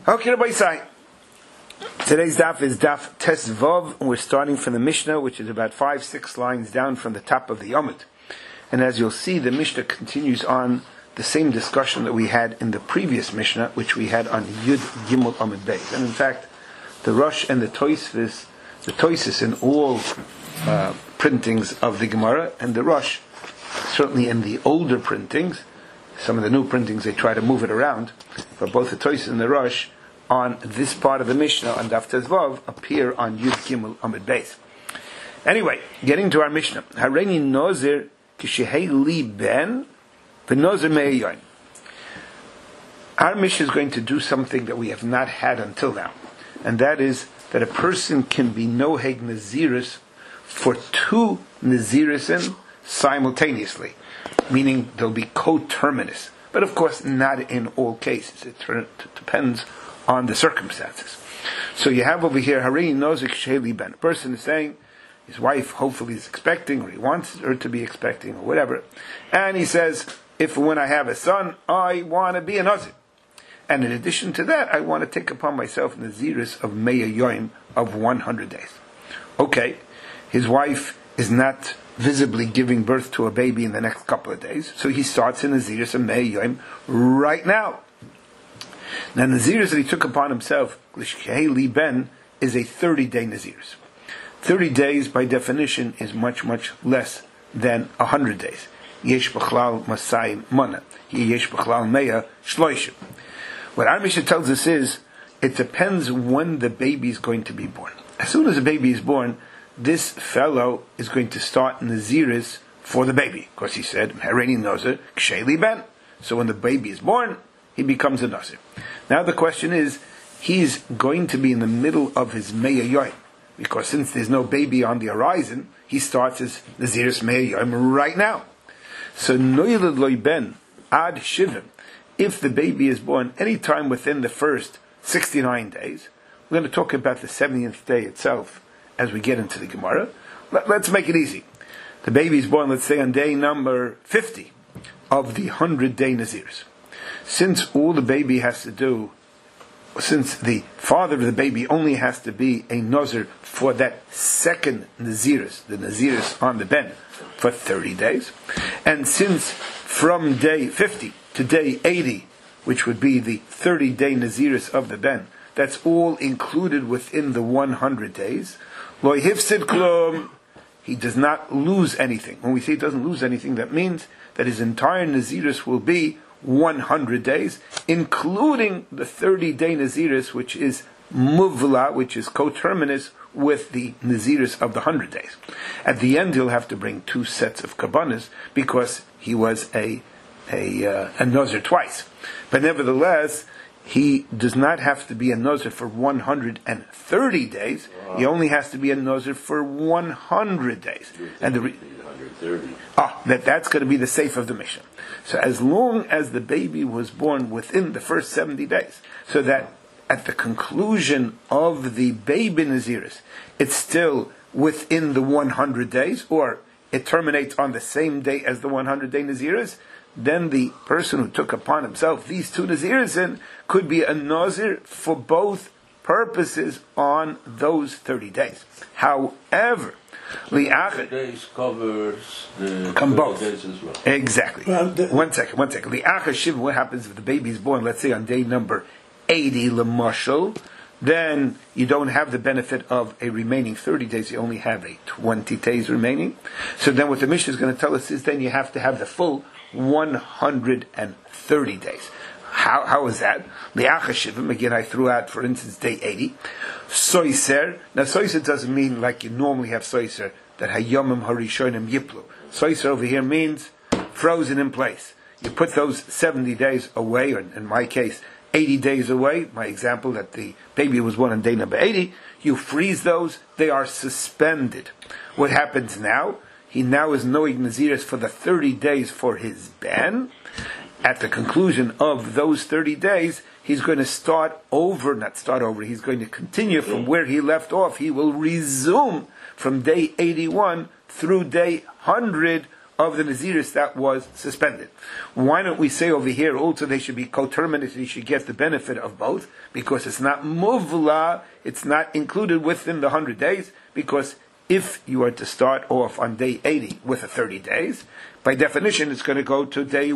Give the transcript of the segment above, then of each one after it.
Okay, Rabbi Isai. Today's daf is daf Tes Vav, and we're starting from the Mishnah, which is about 5-6 lines down from the top of the Yomid. And as you'll see, the Mishnah continues on the same discussion that we had in the previous Mishnah, which we had on Yud Gimel Amud Beis. And in fact, the Rosh and the Toisis in all printings of the Gemara, and the Rosh, certainly in the older printings, some of the new printings they try to move it around, but both the Toisis and the Rosh on this part of the Mishnah on Daf Tes Vav appear on Yud Gimel Amud Beis. Anyway, getting to our Mishnah. Hareini Nozir Kishehei Li Ben V'Nozir Me'ayoin. Our Mishnah is going to do something that we have not had until now, and that is that a person can be Noheg Naziris for two Nazirisin simultaneously, meaning they'll be coterminous. But of course, not in all cases. It depends on the circumstances. So you have over here, Hareini Nozik Sheli Ben. A person is saying his wife hopefully is expecting, or he wants her to be expecting, or whatever. And he says, if when I have a son, I want to be a Nazir. And in addition to that, I want to take upon myself Naziris of Meya Yoim of 100 days. Okay, his wife is not visibly giving birth to a baby in the next couple of days, so he starts in Naziris of Meya Yoim right now. Now, Naziris that he took upon himself, Lishkei Li Ben, is a 30-day Naziris. 30 days, by definition, is much, much less than 100 days. Yesh b'chlal masai mana. Yesh b'chlal meya shloishim. What our Mishnah tells us is, it depends when the baby is going to be born. As soon as the baby is born, this fellow is going to start Naziris for the baby. Of course, he said, Hareini Nozer Kshei Li Ben. So when the baby is born, he becomes a Nazir. Now the question is, he's going to be in the middle of his Meya Yoim, because since there's no baby on the horizon, he starts his Naziris Meya Yoim right now. So Noilad Loi Ben Ad Shivim, if the baby is born any time within the first 69 days, we're going to talk about the 70th day itself as we get into the Gemara. Let's make it easy. The baby is born, let's say, on day number 50 of the 100-day Naziris. Since all the baby has to do, since the father of the baby only has to be a Nazir for that second Naziris, the Naziris on the Ben, for 30 days, and since from day 50 to day 80, which would be the 30-day Naziris of the Ben, that's all included within the 100 days, Lo hifsid klum, he does not lose anything. When we say he doesn't lose anything, that means that his entire Naziris will be 100 days, including the 30-day Naziris, which is Muvla, which is coterminous with the Naziris of the 100 days. At the end, he'll have to bring two sets of Kabbanas, because he was a Nazir twice. But nevertheless, he does not have to be a Nazir for 130 days. Wow. He only has to be a Nazir for 100 days. And that's going to be the safe of the Mishnah. So as long as the baby was born within the first 70 days, so that at the conclusion of the baby Naziris, it's still within the 100 days, or it terminates on the same day as the 100-day Naziris, then the person who took upon himself these two Naziris could be a Nazir for both purposes on those 30 days. However, the days covers the both days as well. Exactly. One second. The Achashiv, what happens if the baby is born, let's say on day number 80, Lamashal, then you don't have the benefit of a remaining 30 days, you only have a 20 days remaining. So then what the Mishnah is going to tell us is then you have to have the full 130 days. How is that? The Achashivim, again I threw out, for instance, day 80. Soiser. Now Soiser doesn't mean like you normally have Soiser, that Hayomim Harishonim Yiplu. Soiser over here means frozen in place. You put those 70 days away, or in my case, 80 days away, my example that the baby was born on day number 80, you freeze those, they are suspended. What happens now? He now is Noeg Naziris for the 30 days for his Ben. At the conclusion of those 30 days, he's going to he's going to continue from where he left off. He will resume from day 81 through day 100 of the Naziris that was suspended. Why don't we say over here also they should be coterminous, you should get the benefit of both, because it's not muvla, it's not included within the 100 days, because if you are to start off on day 80 with the 30 days, by definition it's going to go to day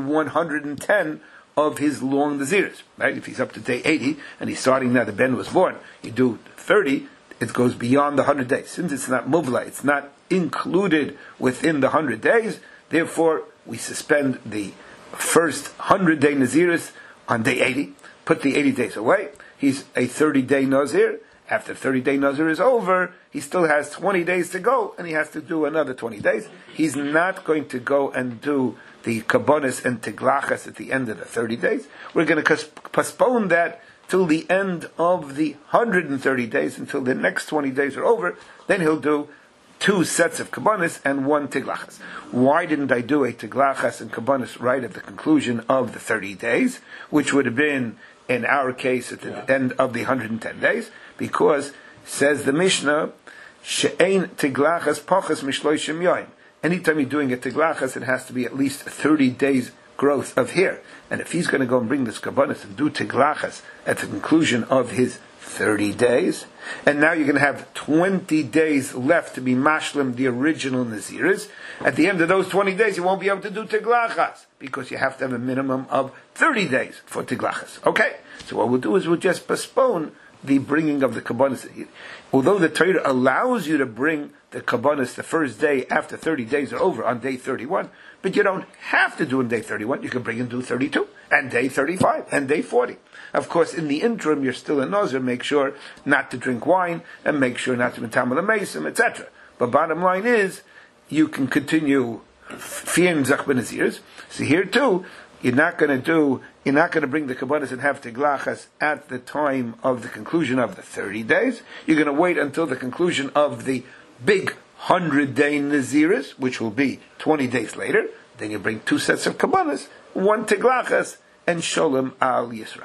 110 of his long Naziris, right? If he's up to day 80 and he's starting now, the Ben was born, you do 30, it goes beyond the 100 days. Since it's not muvla, it's not included within the 100 days, therefore we suspend the first 100-day Naziris on day 80, put the 80 days away. He's a 30-day Nazir. After 30-day Nazir is over, he still has 20 days to go, and he has to do another 20 days. He's not going to go and do the Kabbonis and Tiglachas at the end of the 30 days. We're going to postpone that till the end of the 130 days, until the next 20 days are over. Then he'll do 2 sets of Kabbonis and 1 Tiglachas. Why didn't I do a Tiglachas and Kabbonis right at the conclusion of the 30 days, which would have been, in our case, at the end of the 110 days? Because, says the Mishnah, She'ein Tiglachas Pachas Mishloishim Yoim. Anytime you're doing a Tiglachas, it has to be at least 30 days growth of hair. And if he's going to go and bring this Kabbonis and do Tiglachas at the conclusion of his 30 days, and now you're going to have 20 days left to be mashlim the original Naziris, at the end of those 20 days you won't be able to do Tiglachas, because you have to have a minimum of 30 days for Tiglachas. Okay, so what we'll do is we'll just postpone the bringing of the Kabbonis. Although the Torah allows you to bring the Kabbonis the first day after 30 days are over, on day 31, but you don't have to do on day 31. You can bring and do 32, and day 35, and day 40. Of course, in the interim, you're still a Nazir. Make sure not to drink wine, and make sure not to metam the mesim, etc. But bottom line is, you can continue fiyin zach b'nazirs. So here too, you're not going to bring the Kabbonis and have Tiglachas at the time of the conclusion of the 30 days. You're going to wait until the conclusion of the big 100-day Naziris, which will be 20 days later. Then you bring 2 sets of Kabbonis, 1 Tiglachas, and Sholem al Yisra.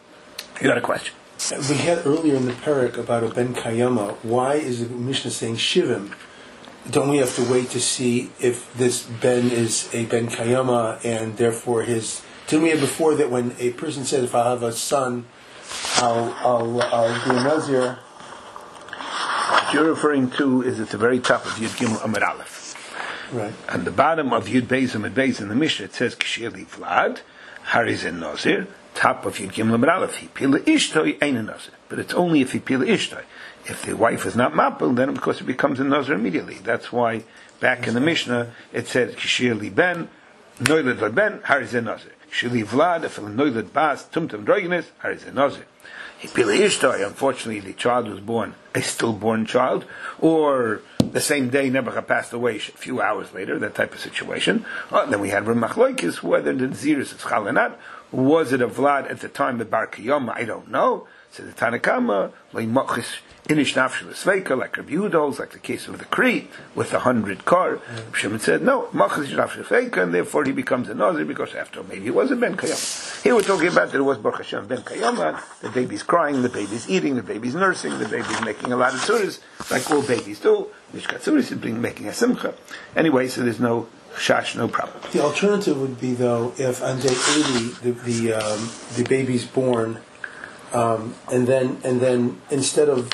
You got a question? We had earlier in the parak about a Ben Kayama. Why is the Mishnah saying Shivim? Don't we have to wait to see if this Ben is a Ben Kayama, and therefore his... Didn't we have before that when a person said, if I have a son, I'll be a Nazir? What you're referring to is at the very top of Yud Gimel Amud Aleph. Right. On the bottom of Yud Beis Amud Beis in the Mishnah, it says, K'shir li Vlad, Harizen Nazir, top of Yud Gimel Amud Aleph, he pila ishtoi ein a Nazir. But it's only if he pila ishtoi. If the wife is not mapil, then of course it becomes a Nazir immediately. That's why back in the Mishnah it said Kishir li ben, noiled va ben, harizen Nazir. Kishir li vlad, if a noiled bas, tumtum drogenes, harizen Nazir. He pila ishtoi, unfortunately the child was born a stillborn child, or the same day Nebuchadnezzar passed away a few hours later, that type of situation. Then we had Ramachloikis, whether the Naziris is chal or not. Was it a Vlad at the time of Bar Kiyama? I don't know. So the Tanakama, Inish Nafshel Sveika, like Rabbi Yehuda, like the case of the Kri, with the 100 car. Shimon said, no, Machis Nafshel Sveika, and therefore he becomes a Nazir, because after maybe he was a Ben Kayama. Here we're talking about that it was Baruch Hashem Ben Kayama, the baby's crying, the baby's eating, the baby's nursing, the baby's making a lot of tzuras, like all babies do. Mishkat Tzuras is making a simcha. Anyway, so there's no shash, no problem. The alternative would be, though, if on day 80 the baby's born, and then instead of,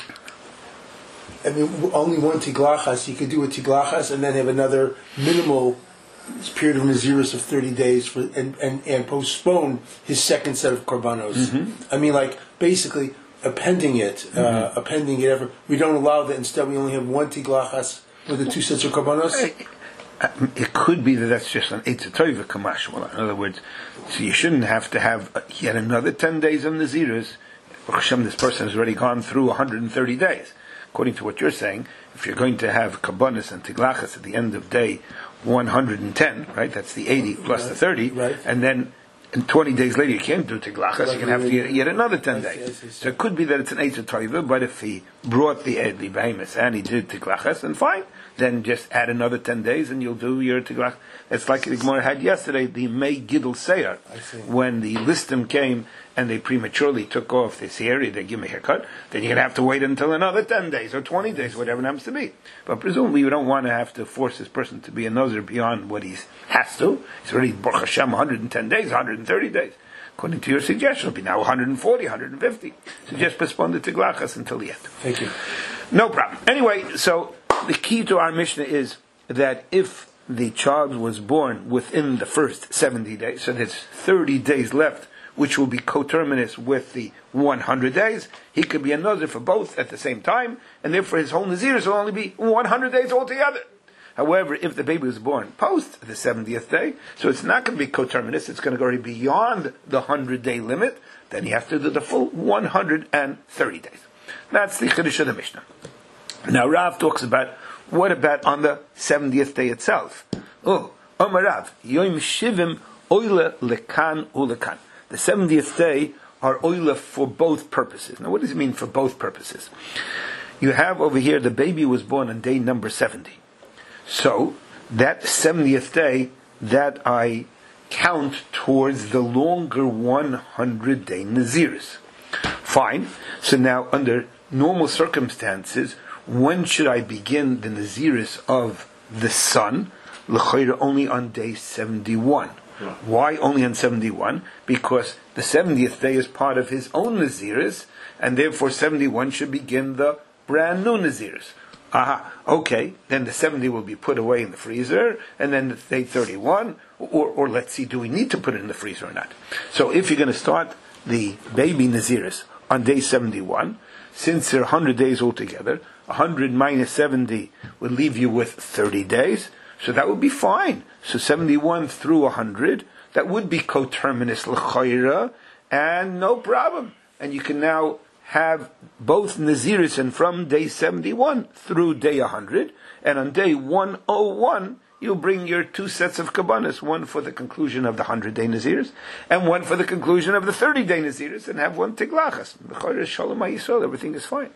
only 1 tiglachas, you could do a tiglachas and then have another minimal period of Naziris of 30 days and postpone his second set of korbanos. Mm-hmm. Basically appending it, we don't allow that. Instead, we only have 1 tiglachas with the 2 sets of korbanos. It could be that that's just an Eitz Tova Kamash. Well, in other words, so you shouldn't have to have yet another 10 days of Naziris. Hashem, this person has already gone through 130 days. According to what you're saying, if you're going to have Kabbonis and Tiglachas at the end of day 110, right? That's the 80 plus the 30, right. And then and 20 days later you can't do Tiglachas, you can have to yet another 10 days. So it could be that it's an Eitz Tova, but if he brought the Behemoth and he did Tiglachas, then fine. Then just add another 10 days and you'll do your Tiglachas. It's like the Gemara had yesterday, the May Gidl Seyar, when the Listim came and they prematurely took off this hair, they give him a haircut, then you're going to have to wait until another 10 days or 20 days, whatever it happens to be. But presumably you don't want to have to force this person to be a nazir beyond what he has to. He's already, Baruch Hashem, 110 days, 130 days. According to your suggestion, it'll be now 140, 150. So just postpone the tiglachas until the end. Thank you. No problem. Anyway, so the key to our Mishnah is that if the child was born within the first 70 days, so there's 30 days left, which will be coterminous with the 100 days, he could be a nazir for both at the same time, and therefore his whole nazirus will only be 100 days altogether. However, if the baby was born post the 70th day, so it's not going to be coterminous, it's going to go beyond the 100-day limit, then you have to do the full 130 days. That's the Chiddush of the Mishnah. Now Rav talks about, what about on the 70th day itself? Oh, Omar Rav, Yom Shivim Oile Lekan Ulekan. The 70th day are oile for both purposes. Now what does it mean for both purposes? You have over here, the baby was born on day number 70. So, that 70th day, that I count towards the longer 100-day Nazirus. Fine. So now, under normal circumstances, when should I begin the Nazirus of the son? L'chayra, only on day 71. Why only on 71? Because the 70th day is part of his own Nazirus, and therefore 71 should begin the brand new Nazirus. Okay, then the 70 will be put away in the freezer, and then the day 31, or let's see, do we need to put it in the freezer or not? So if you're going to start the baby Nazirus on day 71, since there are 100 days altogether, 100 minus 70 would leave you with 30 days, so that would be fine. So 71 through 100, that would be coterminous l'chayra, and no problem. And you can now have both Nazirus and from day 71 through day 100, and on day 101, you'll bring your two sets of kabbanas, one for the conclusion of the 100-day Nazirus, and one for the conclusion of the 30-day Nazirus, and have one tiglachas. Shalom HaYisrael, everything is fine.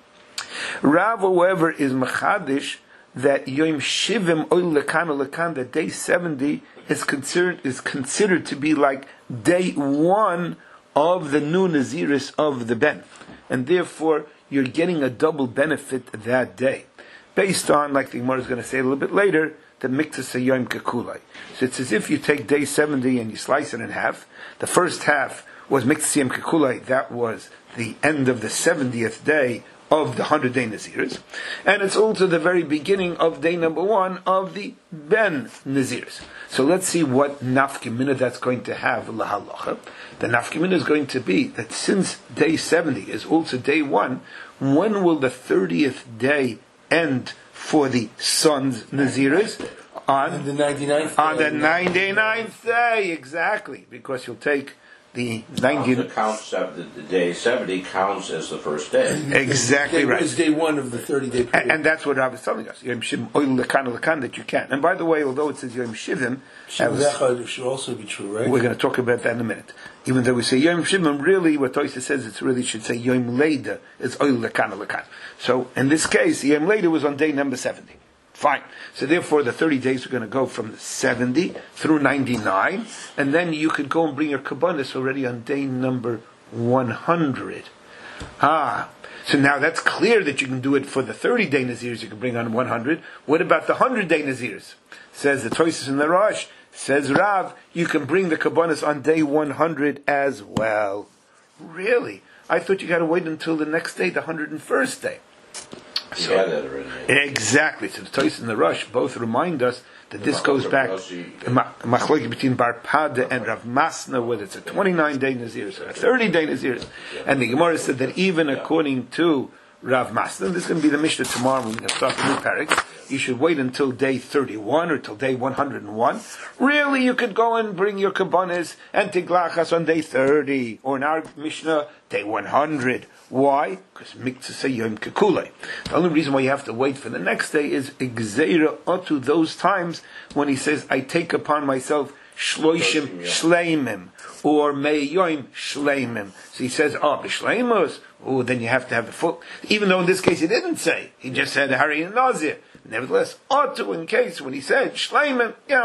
Rav, however, is mechadish that Yom Shivim Oil Lekan, that day 70 is considered to be like day 1 of the new Nazirus of the Ben. And therefore, you're getting a double benefit that day. Based on, like the Gemara is going to say a little bit later, the Miktas Yom Kekulai. So it's as if you take day 70 and you slice it in half. The first half was Miktas Yom Kekulai, that was the end of the 70th day of the 100-day Nazirus. And it's also the very beginning of day number 1 of the Ben Nazirus. So let's see what nafkemina that's going to have, lahalacha. The nafkemina is going to be that since day 70 is also day 1, when will the 30th day end for the son's Nazirus? On the 99th day. On the 99th day, exactly. Because you'll take the 90th. The day 70 counts as the first day. Exactly right. It's day 1 of the 30-day period. And that's what Rav is telling us. Yom Shivim Oil Lekan that you can. And by the way, although it says Yom Shivim, should also be true, right? We're going to talk about that in a minute. Even though we say Yom Shivim, really what Toysa says, it really should say Yom Leida. It's Oil Lekan. So in this case, Yom Leida was on day number 70. Fine. So therefore, the 30 days are going to go from 70 through 99, and then you could go and bring your kabbanis already on day number 100. So now that's clear that you can do it for the 30-day Nazirs you can bring on 100. What about the 100-day Nazirs? Says the Toysis in the Rosh, says Rav, you can bring the kabbanis on day 100 as well. Really? I thought you got to wait until the next day, the 101st day. So, yeah, that already. Exactly. So the Toys and the Rush both remind us that this goes back machloek between Bar Pada and Rav Masna, whether it's a 29-day Nazirus or a 30-day Nazirus. And the Gemara said that even according to Rav Masna, this is going to be the Mishnah tomorrow when we're going to start the new parak, you should wait until day 31 or till day 101. Really, you could go and bring your kabbanis and tiglachas on day 30, or in our Mishnah, day 100. Why? Because miktzah yom kekulei. The only reason why you have to wait for the next day is exeira otu, those times when he says, I take upon myself shloishim shleimim, or me'yoim shleimim. So he says, b'shleimus, then you have to have the full, even though in this case he didn't say, he just said, Hari and Nazir. Nevertheless, otu, in case when he said shleimim,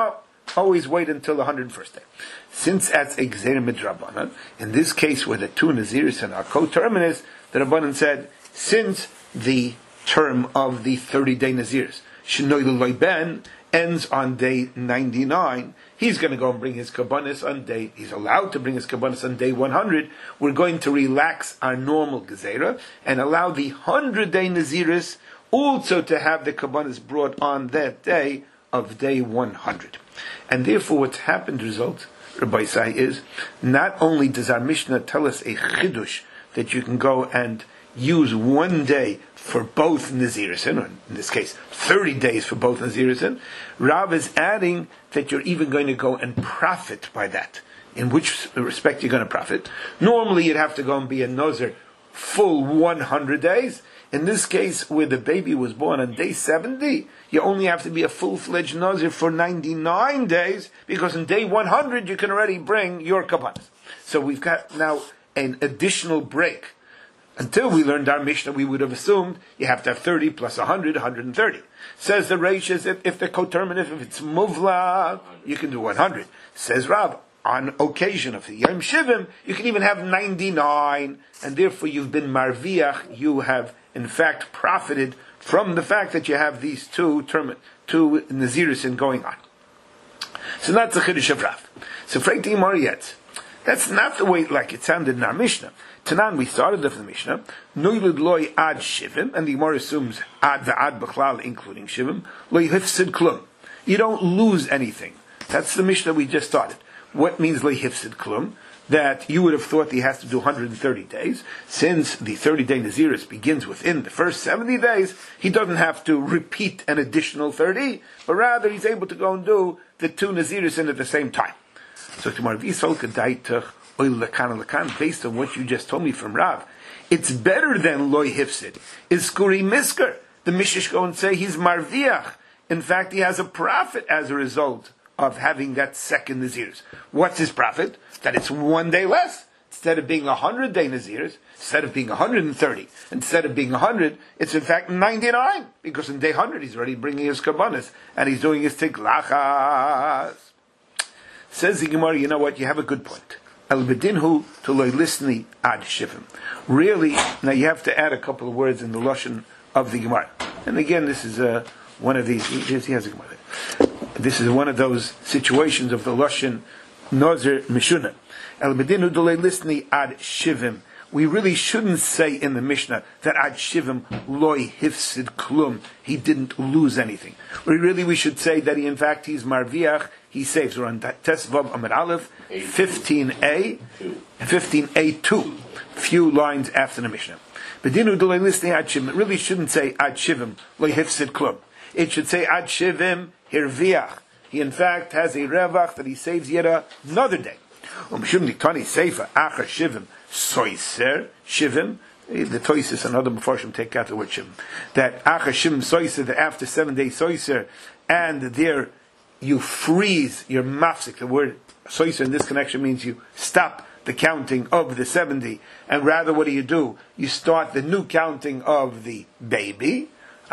always wait until the 101st day. Since that's a Gzeira Midrabanan, in this case where the two Naziris are coterminous, the Rabbanan said, since the term of the 30-day Naziris, Shenoy L'Loi Ben, ends on day 99, he's going to go and bring his kabbanis on he's allowed to bring his kabbanis on day 100. We're going to relax our normal gezerah and allow the 100-day Naziris also to have the kabbanis brought on that day of day 100. And therefore what's happened, result, Rabbi Isai, is not only does our Mishnah tell us a chidush that you can go and use one day for both Nazirisin, or in this case, 30 days for both Nazirisin, Rav is adding that you're even going to go and profit by that. In which respect you're going to profit? Normally you'd have to go and be a Nazir full 100 days. In this case, where the baby was born on day 70, you only have to be a full-fledged Nazir for 99 days, because in day 100 you can already bring your kabbanis. So we've got now an additional break. Until we learned our Mishnah, we would have assumed you have to have 30 plus 100, 130. Says the Reish, if the coterminative, if it's muvla, you can do 100. Says Rav, on occasion of the Yom Shivim, you can even have 99, and therefore you've been marviach, you have in fact profited from the fact that you have these two Nazirisin going on. So that's the Chiddush of Rav. So Freiti Mariyetz, that's not the way like it sounded in our Mishnah. Tanan, we started with the Mishnah, Noilid loy ad shivim, and the Gemara assumes ad v'ad b'chlal, including shivim, loy hifsid klum. You don't lose anything. That's the Mishnah we just started. What means loy hifsid klum? That you would have thought that he has to do 130 days. Since the 30-day Naziris begins within the first 70 days, he doesn't have to repeat an additional 30, but rather he's able to go and do the two Naziris in at the same time. So tomorrow, based on what you just told me from Rav, it's better than loy hifsid. Is skuri misker. The Mishish go and say he's marviach. In fact, he has a profit as a result of having that second Naziris. What's his profit? That it's 1 day less. Instead of being 100-day Naziris, instead of being 130, instead of being 100, it's in fact 99. Because in day 100 he's already bringing his kabbanis and he's doing his tiglachas. Says the Gemara, you know what? You have a good point. El bedinhu to loy lisni ad shivim. Really, now you have to add a couple of words in the lashon of the Gemara. And again, this is one of these. He has a Gemara. This is one of those situations of the lashon Nazir Mishuna. El bedinu to loy lisni ad shivim. We really shouldn't say in the Mishnah that ad shivim loy hifsid klum. He didn't lose anything. We should say that he's marviach. He saves. We're on Tesvav Amid Aleph, 15a, 15a2, few lines after the Mishnah. Bedinu d'lei lisni ad shivim. It really shouldn't say ad shivim lo hifsid klum. It should say ad shivim hirviach. He in fact has a revach that he saves yet another day. Umshum diktani seifa achar shivim soiser shivim. The Toisis and other Mefarshim take out the word shivim. That achar shivim soiser, that after 7 days soiser, and there you freeze your mafsik. The word soiser in this connection means you stop the counting of the 70, and rather what do? You start the new counting of the baby.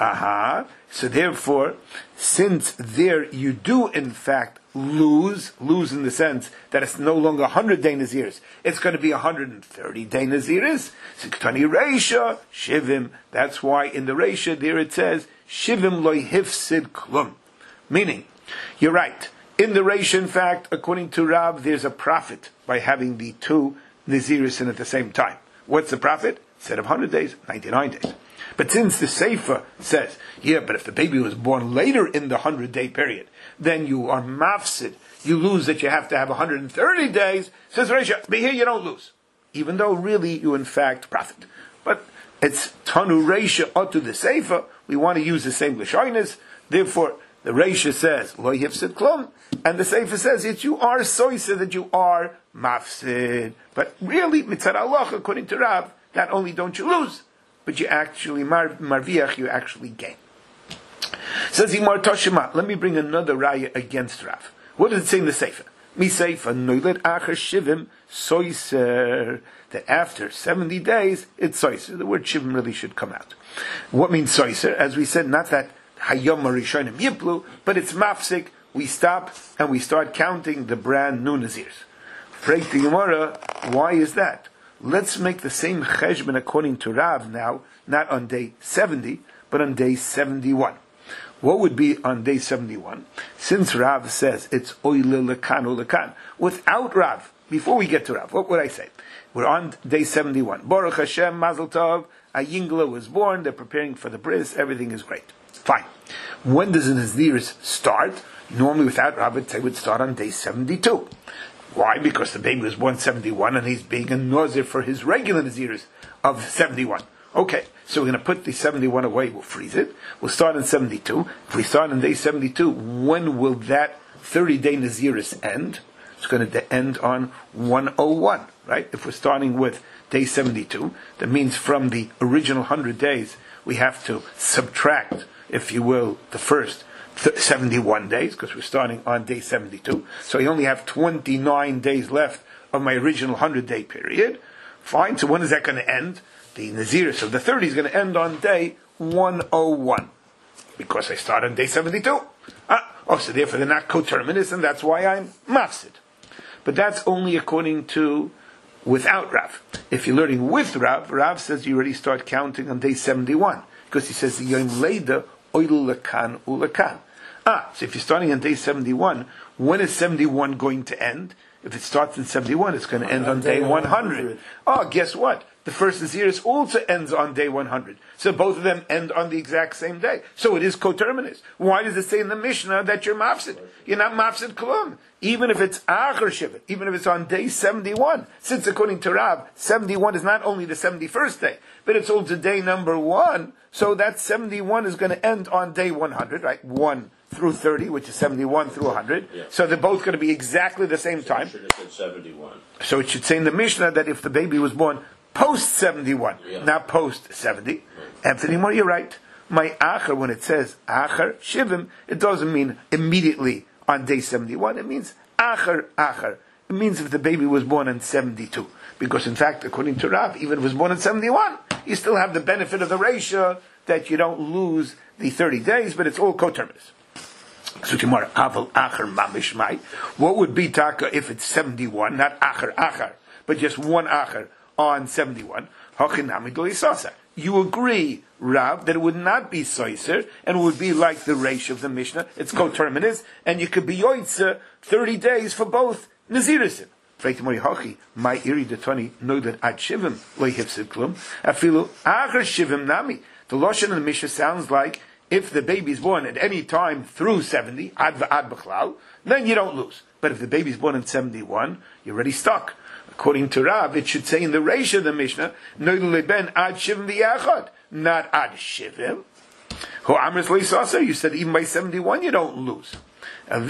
So therefore, since there you do in fact lose in the sense that it's no longer 100-day Naziris, it's going to be 130-day Naziris. Siktani Reisha, Shivim. That's why in the Reisha there it says, Shivim loy hifsid klum. Meaning, you're right. In the Reish, in fact, according to Rav, there's a profit by having the two Naziris in at the same time. What's the profit? Instead of 100 days, 99 days. But since the Sefer says, but if the baby was born later in the 100-day period, then you are mafsid. You lose that you have to have 130 days. Says Reish, but here you don't lose. Even though really you in fact profit. But it's Tanu Reish to the Sefer. We want to use the same Lashonis. Therefore, the Reisha says, Lo Yifsid Klum, and the Sefer says, you are soisa, that you are mafsid. But really, mitzad Allah, according to Rav, not only don't you lose, but you actually, marviach, you actually gain. Says Imar Toshima, let me bring another raya against Rav. What does it say in the Sefer? Mi Sefer, Noilet Achar Shivim, soiser, that after 70 days, it's soiser. The word Shivim really should come out. What means soiser? As we said, not that Hayom Rishonim Yiplu, but it's mafsik we stop and we start counting the brand new Nazirs. Freit the Gemara, why is that? Let's make the same cheshbon according to Rav now, not on day 70, but on day 71. What would be on day 71? Since Rav says it's oile lekan ulekan, without Rav, before we get to Rav, what would I say? We're on day 71. Baruch Hashem, Mazel Tov, a Yingla was born, they're preparing for the bris, everything is great. Fine. When does the Naziris start? Normally without Rav, they would start on day 72. Why? Because the baby was born 71 and he's being a Nazir for his regular Naziris of 71. Okay, so we're going to put the 71 away, we'll freeze it. We'll start on 72. If we start on day 72, when will that 30-day Naziris end? It's going to end on 101, right? If we're starting with day 72, that means from the original 100 days, we have to subtract, if you will, the first 71 days, because we're starting on day 72. So I only have 29 days left of my original 100-day period. Fine, so when is that going to end? The Naziris of the 30 is going to end on day 101, because I start on day 72. So therefore they're not coterminous, and that's why I'm mafsid. But that's only according to without Rav. If you're learning with Rav, Rav says you already start counting on day 71, because he says Yom Leida oil lekan ulekan. So if you're starting on day 71, when is 71 going to end? If it starts in 71, it's going to end on day 100. Guess what? The first Naziris also ends on day 100. So both of them end on the exact same day. So it is coterminous. Why does it say in the Mishnah that you're mafsid? You're not mafsid klum. Even if it's Achar Shiva, even if it's on day 71. Since according to Rav, 71 is not only the 71st day, but it's also day number 1. So that 71 is going to end on day 100, right? 1 through 30, which is 71 through 100. Yeah. So they're both going to be exactly the same time. It should have said 71. So it should say in the Mishnah that if the baby was born post 71, not post 70. Right. Anthony Moore, you're right. My Achar, when it says Achar Shivim, it doesn't mean immediately on day 71. It means Achar. It means if the baby was born in 72. Because in fact, according to Rav, even if it was born in 71, you still have the benefit of the ratio that you don't lose the 30 days, but it's all coterminous. So tomorrow, Aval Achar Mamish Mai. What would be Taka if it's 71, not Achar, but just one Achar on 71? Hachinami do Isasa. You agree, Rav, that it would not be Soiser, and it would be like the ratio of the Mishnah. It's coterminous, and you could be Yoitzer 30 days for both Nazirisim. My iri detoni know that ad shivim loy hifsid klum. Afilu achar shivim nami. The lashon in the Mishnah sounds like if the baby is born at any time through 70, ad b'chlal, then you don't lose. But if the baby is born in 71, you're already stuck. According to Rav, it should say in the ratio of the Mishnah, noidul ben ad shivim v'yachad, not ad shivim. Ho amris loisasa. You said even by 71 you don't lose. So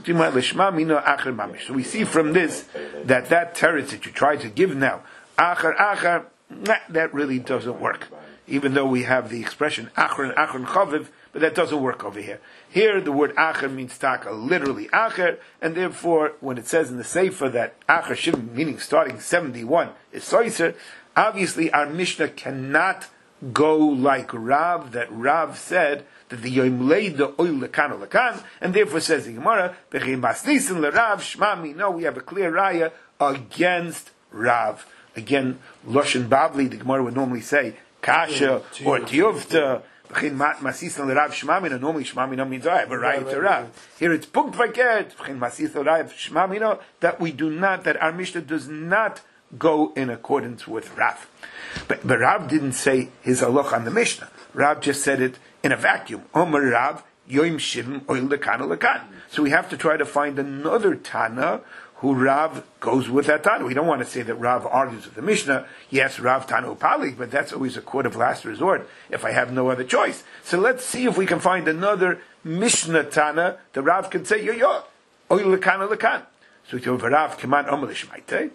we see from this that teretz that you try to give now, achar, that really doesn't work. Even though we have the expression achar and chaviv, but that doesn't work over here. Here the word achar means taka, literally achar, and therefore when it says in the Sefer that achar shivim, meaning starting 71, is soiser, obviously our Mishnah cannot go like Rav, that Rav said that the Yom Leida oil lekan, and therefore says the Gemara, B'chei masnisin l'Rav shmami. No, we have a clear raya against Rav. Again, Loshen Bavli, the Gemara would normally say kasha or tiyuvta. B'chei masnisin l'Rav shmami. No, normally shmami no means I have a raya to Rav. Here it's punkt vaket. B'chei masnisin l'Rav shmami no, that we do not, that our Mishnah does not go in accordance with Rav. But Rav didn't say his halach on the Mishnah. Rav just said it in a vacuum. Omer Rav, Yoim Shivim, Oil Lekan. So we have to try to find another Tana who Rav goes with that Tana. We don't want to say that Rav argues with the Mishnah. Yes, Rav Tana Upalik, but that's always a court of last resort if I have no other choice. So let's see if we can find another Mishnah Tana that Rav can say, Oil Lekan. So we go, Rav, Keman Omer Lishmaite.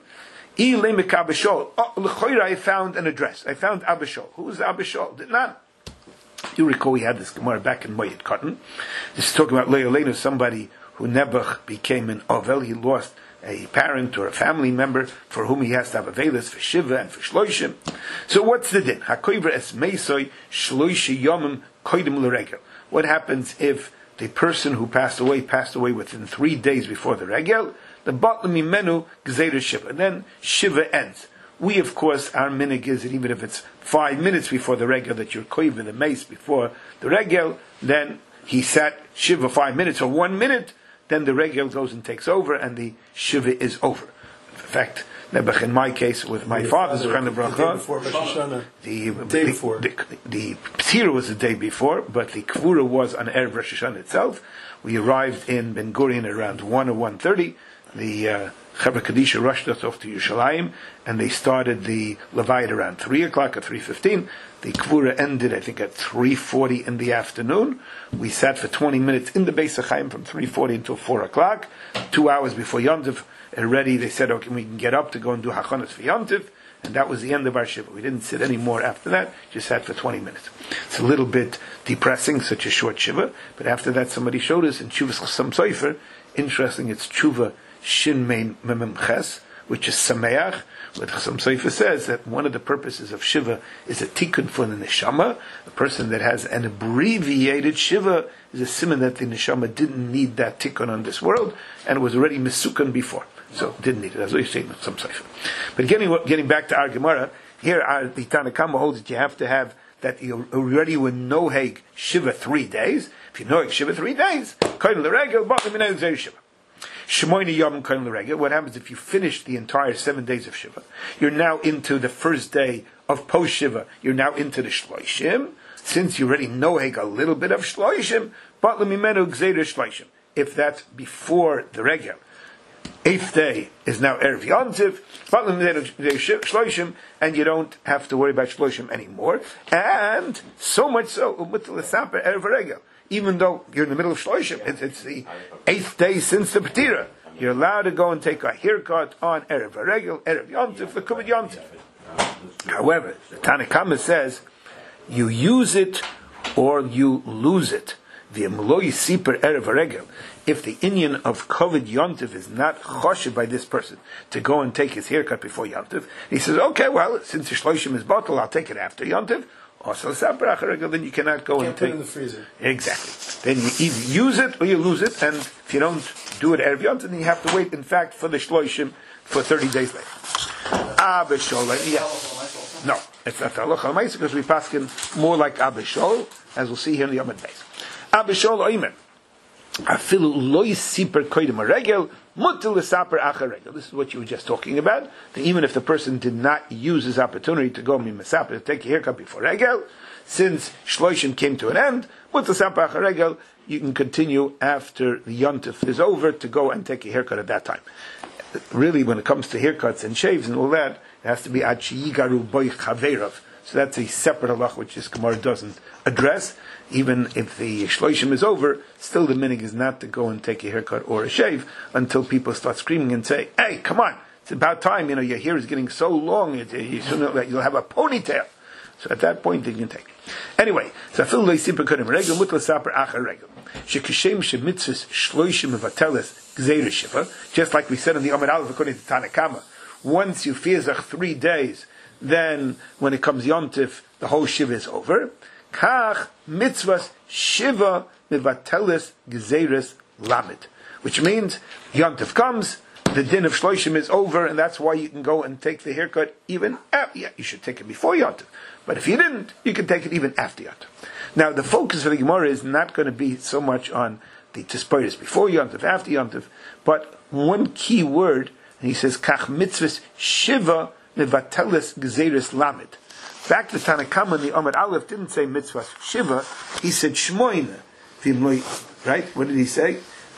I found an address. I found Abishol. Who was Abishol? Did not. You recall we had this Gemara back in Moed Katan. This is talking about Leolenu, somebody who Nebuch became an Ovel. He lost a parent or a family member for whom he has to have a velas for Shiva and for Shloishim. So what's the din? Hakoiver es meisoi shloishi yomim koidim l'regel. What happens if the person who passed away within 3 days before the regel, the Batla Mimenu Gzeira Shiva. And then Shiva ends. We, of course, our minig is that even if it's 5 minutes before the regel that you're koiv in the mace before the regel, then he sat Shiva 5 minutes or 1 minute, then the regel goes and takes over and the Shiva is over. In fact, Nebuch, in my case, with my father's kind of bracha, the P'tira was the day before, but the Kvura was on Erev Rosh Hashanah itself. We arrived in Ben Gurion at around 1 or 1:30. The Chevra Kadisha rushed us off to Yerushalayim, and they started the Levayat around 3 o'clock or 3:15. The Kvura ended, I think, at 3:40 in the afternoon. We sat for 20 minutes in the Beis HaChaim from 3:40 until 4 o'clock. 2 hours before Yom Tov, already they said, okay, we can get up to go and do Hachanas for Yom Tov, and that was the end of our Shiva. We didn't sit any more after that, just sat for 20 minutes. It's a little bit depressing, such a short Shiva, but after that somebody showed us in Tshuvas Chassam Sofer, interesting, it's Tshuva Shin Mein Memem Ches, which is Sameach. What Chassam Sofer says that one of the purposes of Shiva is a tikkun for the neshama. A person that has an abbreviated Shiva is a siman that the neshama didn't need that tikkun on this world, and was already misukan before, so didn't need it. That's what you say in Chassam Sofer. But getting back to our Gemara, here the Tanakama holds that you have to have that you already were noheg Shiva 3 days. If you noheg Shiva 3 days, kohen l'regel, bottom in Ezer Shiva. Shemoini Yom Kohen l'regel. What happens if you finish the entire 7 days of Shiva? You're now into the first day of post Shiva. You're now into the Shloishim. Since you already noheg a little bit of Shloishim, but l'mimenu gzeira Shloishim. If that's before the regel, 8th day is now Erev Yontiv, Shloishim, and you don't have to worry about Shloishim anymore. And so much so, Erev Regel, even though you're in the middle of Shloishim, it's the 8th day since the P'tira, you're allowed to go and take a haircut on Erev Regel, Erev Yontiv, the Kubad Yontiv. However, the Tanakama says, you use it or you lose it. The Emloi Siper Erev Regel. If the inyan of Kovid Yontiv is not choshev by this person to go and take his haircut before Yontiv, he says, okay, well, since the Shloishim is bottled, I'll take it after Yontiv. Also, then you cannot go and take it in the freezer. Exactly. Then you either use it or you lose it, and if you don't do it Erev Yontiv, then you have to wait, in fact, for the Shloishim for 30 days later. No, it's not Halacha L'Maisa, because we paskin more like Abishol, as we'll see here in the Yom Beis. Abishol Oimer. This is what you were just talking about. That even if the person did not use his opportunity to go mimasaper to take a haircut before regel, since Shloishim came to an end, mutasaper achar regel, you can continue after the yontif is over to go and take a haircut at that time. Really, when it comes to haircuts and shaves and all that, it has to be ad sheyigaru boy chaverav. So that's a separate halach which this Gemara doesn't address. Even if the shloishim is over, still the minig is not to go and take a haircut or a shave until people start screaming and say, hey, come on, it's about time, your hair is getting so long, you'll have a ponytail. So at that point, you can take. Anyway, so just like we said in the Amud Aleph according to Tanakama, once you fizach 3 days, then when it comes Yontif, the whole Shiva is over. Kach mitzvahs Shiva mivatelis gzeiris lamid, which means Yontif comes, the din of Shloishim is over, and that's why you can go and take the haircut even after. Yeah, you should take it before Yontif, but if you didn't, you can take it even after Yontif. Now, the focus of the Gemara is not going to be so much on the Tisporis before Yontif, after Yontif, but one key word, and he says Kach mitzvahs Shiva mivatelis gzeiris lamid. Back to Tanakama, the Amud Aleph didn't say mitzvah Shiva, he said Shmoina. Right? What did he say?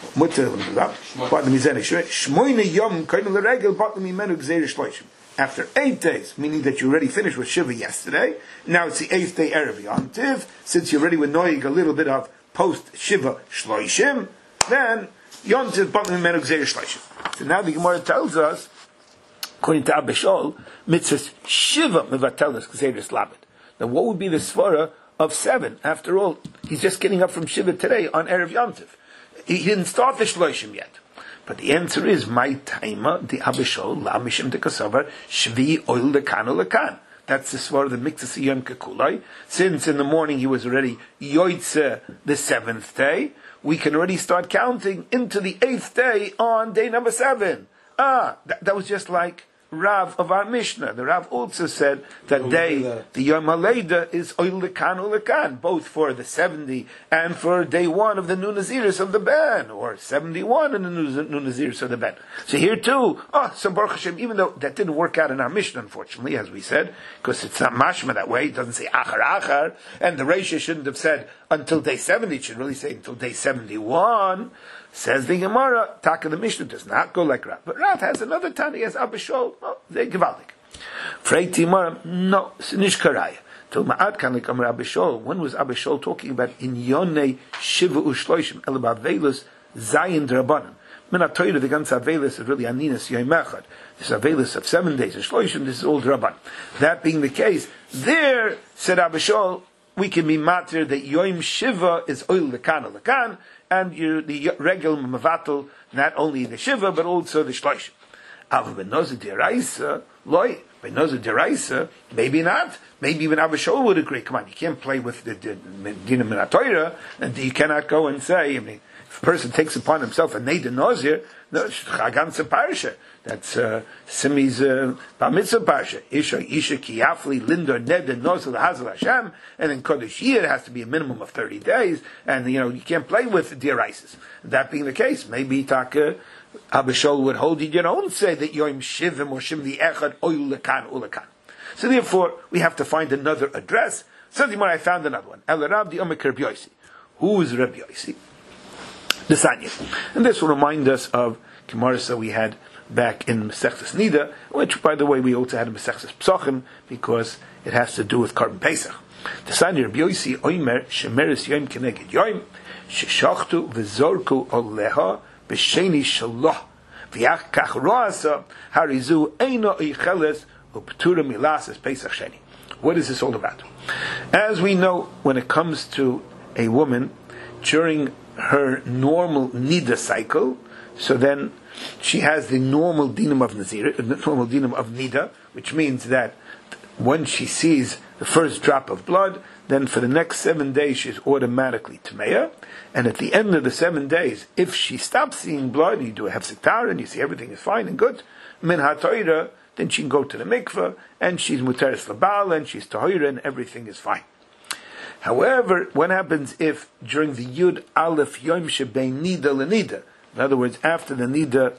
Shmoina Yom Kohen L'Regel Bottom Imenu Gzeir Shloishim. After 8 days, meaning that you already finished with Shiva yesterday, now it's the 8th day Erev Yontiv, since you already were knowing a little bit of post Shiva Shloishim, then Yontiv Bottom Imenu Gzeir Shloishim. So now the Gemara tells us, according to Abishol, mitzvahs Shiva mevatelis gzeiris labed. Now, what would be the svara of 7? After all, he's just getting up from Shiva today on Erev Yontiv. He didn't start the Shloishim yet. But the answer is, my taima, the Abishol, la mishim de kasavar, shvi oil lekanu lekan. That's the svar of the Miktas Yom Kekulai. Since in the morning he was already Yoitze the 7th day, we can already start counting into the 8th day on day number 7. That was just like Rav of our Mishnah. The Rav also said that the Yom HaLeida is Oil Lekan, both for the 70 and for day 1 of the Nun Naziris of the Ben, or 71 in the Nun Naziris of the Ben. So here too, so Baruch Hashem, even though that didn't work out in our Mishnah, unfortunately, as we said, because it's not mashma that way, it doesn't say achar, and the Reisha shouldn't have said until day 70, it should really say until day 71. Says the Gemara, Taka the Mishnah does not go like Rav. But Rav has another Tana, he has Abba Shol. They're Gevaldik. Freit Timara, no, Nishkaraya. Till Ma'at kan like Abba Shol. When was Abba Shol talking about in Yonei Shiva Ushloishim, Elabah Velus, Zayin Drabanan? Min HaTorah, the ganze Avelis is really Aninas Yom Echad. This Avelis of 7 days, Ushloishim, this is all Draban. That being the case, there, said Abba Shol, we can be matter that Yom Shiva is Oil Lekan, and the regular Mavatal, not only the Shiva, but also the Shloishim. Ava Benoza Deraisa, Loi, Benoza Deraisa, maybe not. Maybe even Abba Shol would agree. Come on, you can't play with the Dina Min HaTorah, and you cannot go and say, if a person takes upon himself a Neder Nazir, no, Chagansa Parsha. That's Simi's Bar Mitzvah Parsha. Isha Kiyafli Lindor Neder Nazir Hazal Hashem, and in Kodesh Yir it has to be a minimum of 30 days, and you can't play with Deraisas. That being the case, maybe Taka Abba Shol would hold you don't say that Yom Shivim or Shivim the Echad Oil Lekan Ulakan. So therefore, we have to find another address. Something when I found another one. El Rab the Omek Rabbi Yossi. Who is Rabbi Yossi? The Sanya. And this will remind us of Gemarasa we had back in Mesechtes Nida, which, by the way, we also had in Mesechtes Psachim, because it has to do with Karban Pesach. The Sanya Rabbi Yossi Oimer Shemeres Yom Keneged Yom Sheshachtu V'Zorku Oleha B'Sheni Shaloh V'Yach Kach Roasa Harizu Eino Eicheles U'Ptura Milases Pesach Sheni. What is this all about? As we know, when it comes to a woman during her normal nida cycle, so then she has the normal dinam of nazir, the normal dinam of nida, which means that when she sees the first drop of blood, then for the next 7 days she's automatically tameya, and at the end of the 7 days, if she stops seeing blood, you do a hefsek tara, and you see everything is fine and good, min ha'toira, then she can go to the mikveh, and she's muteres labal, and she's tahira, and everything is fine. However, what happens if during the Yud Aleph Yom Shebein Nida Lenida, in other words, after the Nida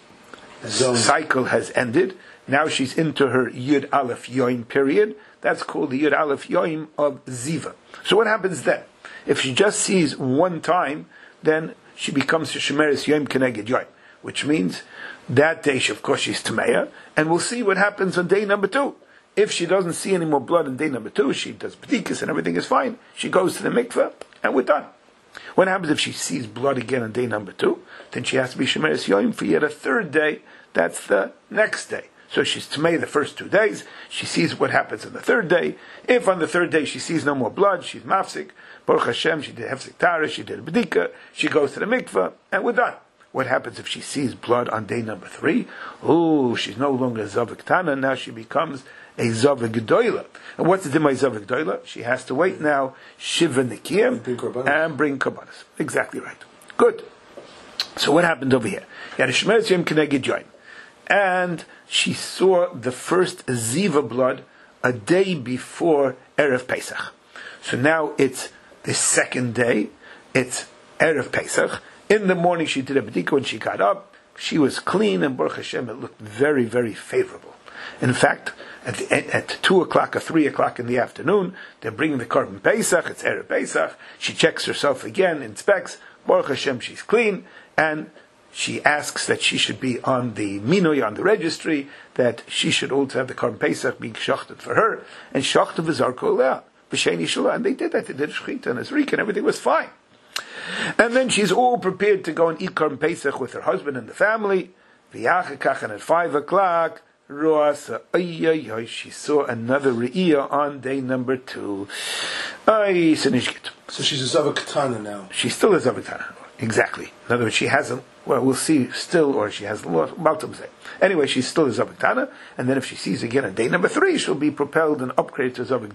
cycle has ended, now she's into her Yud Aleph Yom period, that's called the Yud Aleph Yom of Ziva. So what happens then? If she just sees one time, then she becomes Shemeres Yom Keneged Yom, which means that day, of course, she's Tameya, and we'll see what happens on day number 2. If she doesn't see any more blood in day number 2, she does b'dikas and everything is fine. She goes to the mikveh and we're done. What happens if she sees blood again on day number 2? Then she has to be shemeres yoim for yet a 3rd day. That's the next day. So she's tamei the first 2 days. She sees what happens on the 3rd day. If on the 3rd day she sees no more blood, she's mafsik. Baruch Hashem, she did hefsek tara, she did b'dika. She goes to the mikveh and we're done. What happens if she sees blood on day number 3? Oh, she's no longer zavik tana. Now she becomes a zavik gedoyla. And what's the dimay zavik gedoyla? She has to wait now shiva nikiyim and bring korbanos. Exactly right. Good. So what happened over here? He had a shemeres yom keneged yom, and she saw the first ziva blood a day before erev Pesach. So now it's the 2nd day. It's erev Pesach. In the morning she did a b'dika. When she got up, she was clean, and Baruch Hashem, it looked very, very favorable. In fact, at 2 o'clock or 3 o'clock in the afternoon, they're bringing the Karban Pesach, it's Erev Pesach, she checks herself again, inspects, Baruch Hashem, she's clean, and she asks that she should be on the Minoy, on the registry, that she should also have the Karban Pesach being shachted for her, and shachted v'zarko leah, b'sheni shula, and they did that, they did shchita and azrika, and everything was fine. And then she's all prepared to go and eat Karban Pesach with her husband and the family, v'yachakach, and at 5 o'clock, she saw another Re'iyah on day number 2. So she's a Zavak Katana now. She's still a Zavak Katana. Exactly. In other words, she hasn't, well, we'll see still, or she has lost, anyway, she still is Zavik Tana, and then if she sees again on day number 3, she'll be propelled and upgraded to Zavik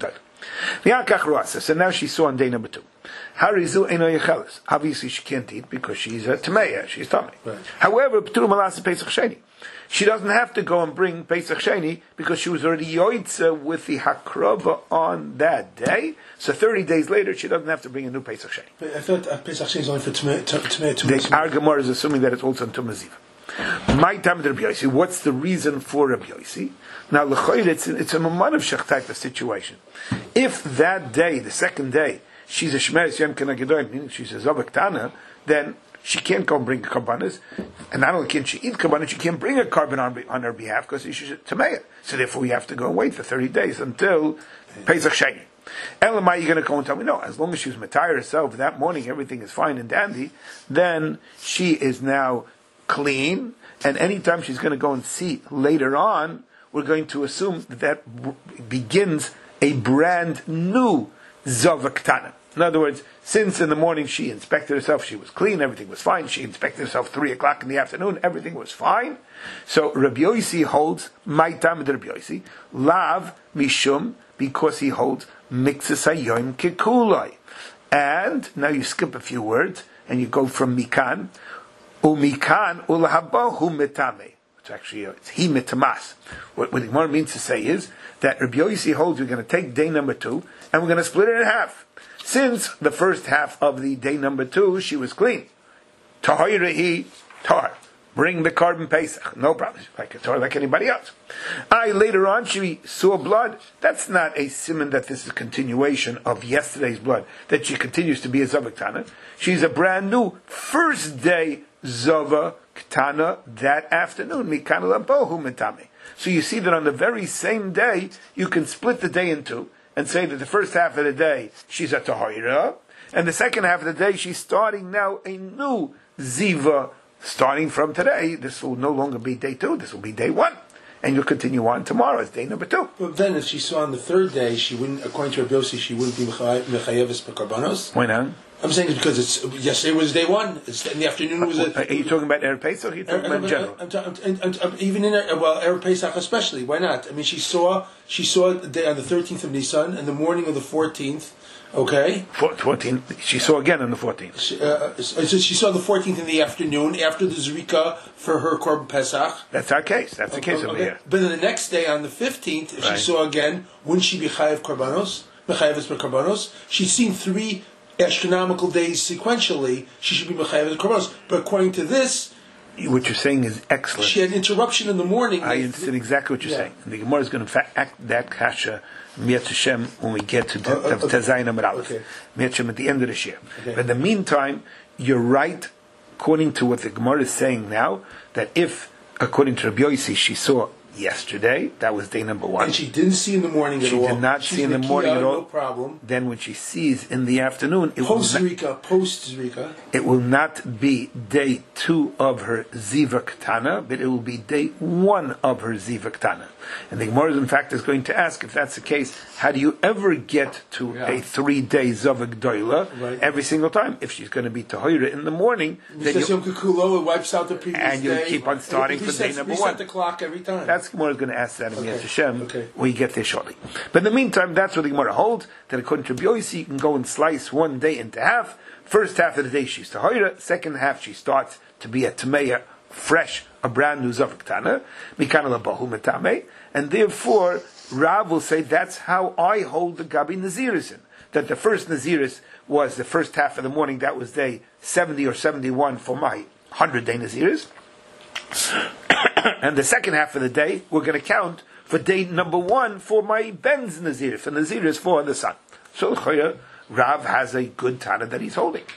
Tana. So now she saw on day number 2. Harizu Eino Yecheles. Obviously she can't eat because she's a Tameya, she's tummy. Right. However, P'tur Malas Pesach Sheni. She doesn't have to go and bring Pesach Sheni because she was already Yoitza with the Hakrava on that day. So 30 days later, she doesn't have to bring a new Pesach Sheni. But I thought Pesach Sheni is only for Tumah. The Argamar is assuming that it's also on Tumah Ziva. My time with Rabbi Yossi, what's the reason for Rabbi Yossi? Now, it's a Maman of Shech type of situation. If that day, the second day, she's a Shmeres Yom Kenagedoim, meaning she's a Zavik Tana, then she can't go and bring karbanos, and not only can she eat karbanos, she can't bring a carbon on her behalf because she's a Tameya. So therefore we have to go and wait for 30 days until Pesach Sheni. Elamai, you're going to go and tell me, no, as long as she was Matayah herself that morning, everything is fine and dandy, then she is now clean, and anytime she's going to go and see later on, we're going to assume that begins a brand new Zavak Tana. In other words, since in the morning she inspected herself, she was clean, everything was fine. She inspected herself 3 o'clock in the afternoon, everything was fine. So Rabbi Yossi holds, my time with Rabbi Yossi, lav mishum, because he holds mixus hayoim kekulai. And now you skip a few words, and you go from mikan, umikan ulahabahu metame. It's actually, it's he mitamas. What the Gemara means to say is, that Rabbi Yossi holds we're going to take day number 2, and we're going to split it in half. Since the first half of the day number 2, she was clean. Tahirahi tar. Bring the carbon Pesach. No problem. Like a tar like anybody else. Later on, she saw blood. That's not a siman that this is a continuation of yesterday's blood. That she continues to be a Zavak Tana. She's a brand new first day Zavak Tana that afternoon. Mikana Labohu Metame. So you see that on the very same day, you can split the day in 2. And say that the first half of the day she's a tahira, and the second half of the day she's starting now a new ziva. Starting from today, this will no longer be day 2. This will be day 1, and you'll continue on tomorrow. It's day number 2. But then, if she saw on the third day, she wouldn't, according to Rabbi Yossi, she wouldn't be mechayeves bekarbanos. Why not? I'm saying it's because yesterday was day 1. It's in the afternoon. Are you talking about Erev Pesach? Or are you talking about in general? Even in Erev Pesach, especially. Why not? I mean, she saw the day on the 13th of Nisan and the morning of the 14th. Okay. 14th. She saw again on the 14th. So she saw the 14th in the afternoon after the Zrika for her Korban Pesach. That's our case. That's the case over here. But then the next day on the 15th, if she saw again, wouldn't she be Chayev Korbanos? Mechayeves Korbanos? She's seen 3 astronomical days sequentially. She should be Mechayeves Korbanos. But according to this, what you're saying is excellent. She had interruption in the morning. I understand exactly what you're saying. And the Gemara is going to act that kasha Miyat Hashem when we get to Tezayin Amar Aleph. Miyat Hashem at the end of this year. But in the meantime, you're right, according to what the Gemara is saying now, that if, according to Rabbi Yossi, she saw yesterday, that was day number 1. And she didn't see in the morning at all. She did not see in the morning at all. No problem. Then when she sees in the afternoon, post-Zrika. It will not be day 2 of her Ziva Ketana, but it will be day 1 of her Ziva Ketana. And the Gemara, in fact, is going to ask, if that's the case, how do you ever get to a 3-day Zava Gdoila every single time? If she's going to be Tahira in the morning, then Yom Kikulo, it wipes out the previous day. And you'll keep on starting from day number 1. Reset the clock every time. That's the Gemara is going to ask that in Yad Hashem when you get there shortly. But in the meantime, that's what the Gemara holds, that according to Rabbi Yossi, you can go and slice one day into half. First half of the day she's Tahira, second half she starts to be a Tameya, fresh, a brand new Zavak Tana, Mikana Labahu Metame, and therefore Rav will say that's how I hold the Gabi Nazirisin. That the first Naziris was the first half of the morning, that was day 70 or 71 for my 100-day Naziris. And the second half of the day, we're going to count for day number 1 for my Ben's Naziris. The Naziris for the sun. So Rav has a good Tana that he's holding.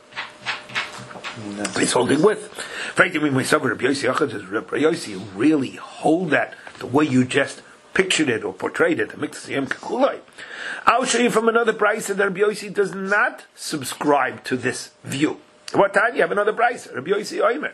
He's holding with. Frankly, when we saw Rabbi Yossi, does Rabbi Yossi really hold that the way you just pictured it or portrayed it? I'll show you from another brisa that Rabbi Yossi does not subscribe to this view. What time you have another brisa? Rabbi Yossi Oimer.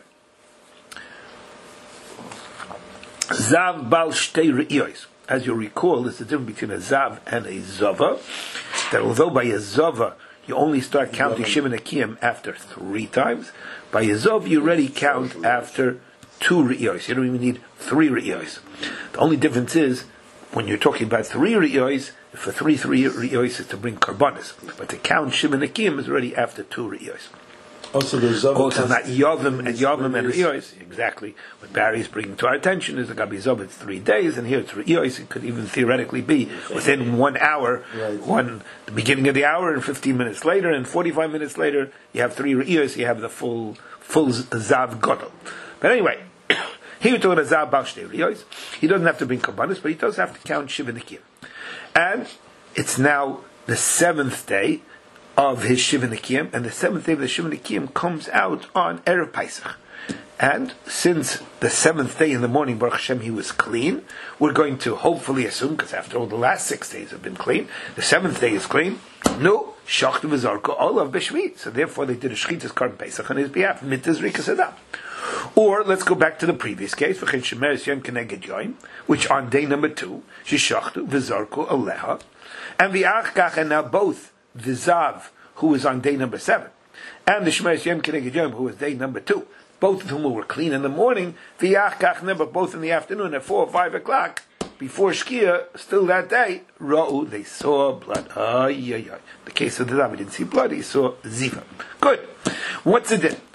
Zav bal shtei re'iyos. As you recall, there's a difference between a zav and a zava. That although by a zava you only start counting Shiva Nekiyim after 3 times. By Yezov, you already count after 2 Re'iyos. You don't even need 3 Re'iyos. The only difference is, when you're talking about 3 Re'iyos, for 3 Re'iyos is to bring Karbanis. But to count Shiva Nekiyim is already after 2 Re'iyos. Also, there's also not Yavim and Re'iyos. Exactly. What Barry is bringing to our attention is the Gabi Zov, it's 3 days, and here it's Re'iyos. It could even theoretically be within 1 hour, the beginning of the hour, and 15 minutes later, and 45 minutes later, you have 3 Re'iyos, you have the full Zav Godel. But anyway, here we're talking about Zav Bal Shtei Re'iyos. He doesn't have to bring Karbanis, but he does have to count Shiva Nekiyim. And it's now the 7th day of his Shiva Nekiyim, and the 7th day of the Shiva Nekiyim comes out on Erev Pesach. And since the 7th day in the morning, Baruch Hashem, he was clean, we're going to hopefully assume, because after all the last 6 days have been clean, the 7th day is clean. No, Shachtu v'Zarko Olav b'Shvit. So therefore they did a Shchitas Karban Pesach on his behalf, Mitzvah Rikas Adam. Or let's go back to the previous case, which on day number 2, Shishachtu v'Zarko Aleha, and v'Achkach, and now both the Zav, who is on day number 7, and the Shmeres Yom Keneged Yom, who is day number 2, both of whom were clean in the morning, v'Achkach, never both in the afternoon at 4 or 5 o'clock, before Shkia, still that day, Ra'u, they saw blood. The case of the Zav, he didn't see blood, he saw Ziva. Good. What's it then?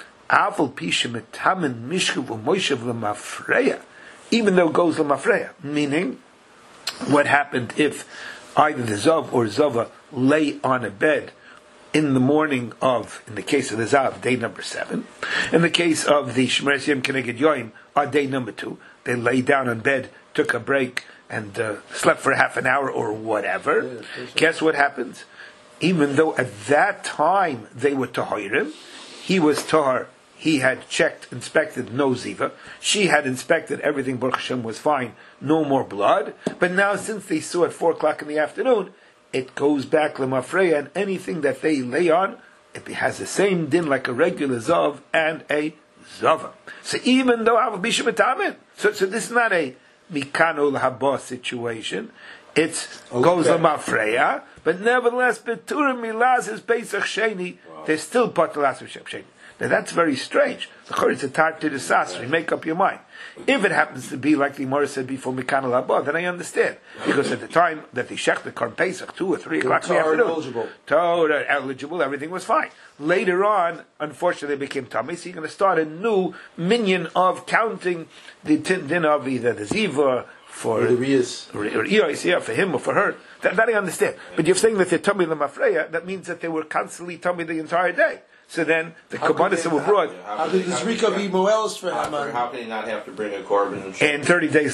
Even though it goes Lamafreya, meaning, what happened if either the Zav or Zava lay on a bed in the morning of, in the case of the Zav, day number 7. In the case of the Shmeres Yom Keneged Yoim, on day number 2, they lay down on bed, took a break, and slept for half an hour or whatever. Guess what happens? Even though at that time they were Tahirim, he was Tahar, he had checked, inspected, no Ziva. She had inspected, everything, Baruch Hashem, was fine, no more blood. But now, since they saw at 4 o'clock in the afternoon, it goes back Lemafreya, and anything that they lay on, it has the same din like a regular Zav and a Zava. So even though Av Bisham Etamin, so this is not a Mikano L'Haba situation, it goes Lemafreya, but nevertheless, Beturim Milaz is Pesach Sheni, they're still Patalas Sheni. Now that's very strange. It's a tar to the sas. You make up your mind. If it happens to be like the Gemara said before Mikan al Haba, then I understand, because at the time that they shech the Karban Pesach 2 or 3 o'clock in the afternoon, Torah eligible, everything was fine. Later on, unfortunately, they became tummy. So you're going to start a new minion of counting the din of either the ziva for the riyas, yeah, for him or for her. That I understand. But you're saying that they're tummy l'mafreya. That means that they were constantly tummy the entire day. So then the Kabbanis that were brought. How did this Rika be Moelis for him? How can he not have to bring a korban? And 30 days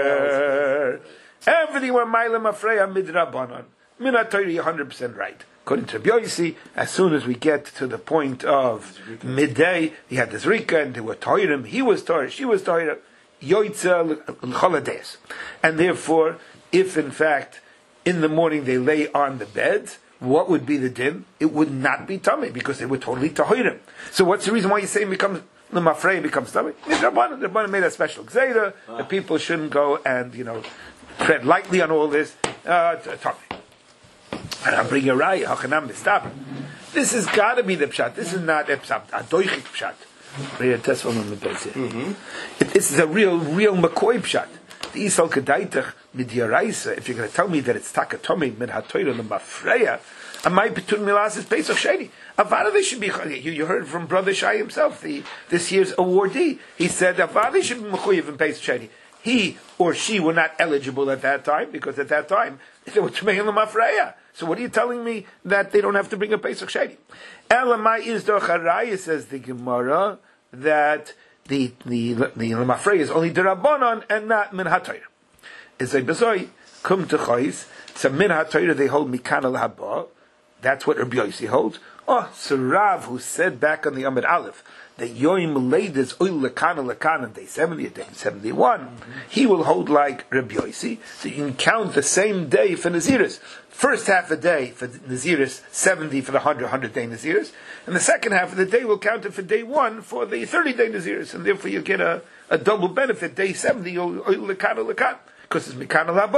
later, everything went Mailam Afreya Midrabanan. Minatayri, 100% right. According to Rabbi, as soon as we get to the point of midday, he had this Rika and they were Toirim, he was Toirim, she was Toirim, Yoitza L'Choladeis. And therefore, if in fact in the morning they lay on the beds, what would be the din? It would not be tummy because they were totally tahirim. So what's the reason why you're saying the mafrei becomes tummy? The Rabbanan made a special gzeira. The people shouldn't go and tread lightly on all this tummy. And I'll bring a raya. Hachanam b'stab. This has got to be the pshat. This is not a pshat. A doichik pshat. This is a real McCoy pshat. The Isal Kedaitach Midyaraisa, if you're going to tell me that it's Takatomi Mid HaToyra L'Mafreya, Amai Petun Milas is Pesach Sheni. Avada they should be, you heard from Brother Shai himself, this year's awardee. He said Avada should be Mechuyev in Pesach Sheni. He or she were not eligible at that time, because at that time they were Tmei L'Mafreya. So what are you telling me that they don't have to bring a Pesach Sheni? Elamai is Docharaya, says the Gemara, that the Lamafrei is only Derabanan and not Min HaTorah. It's a bezoi, kum to chois, so Min HaTorah they hold Mikan al Haba, that's what Rabbi Yossi holds. Oh, so Rav, who said back on the Amid Aleph, that Yoim Leides Oil Lekan on day 70, day 71, he will hold like Rabbi Yossi, so you can count the same day for Naziris. First half a day for Naziris, 70 for the 100-day Naziris, and the second half of the day will count it for day 1 for the 30-day Naziris, and therefore you get a double benefit. Day 70, Oil Lekan, because it's Mikan al Haba.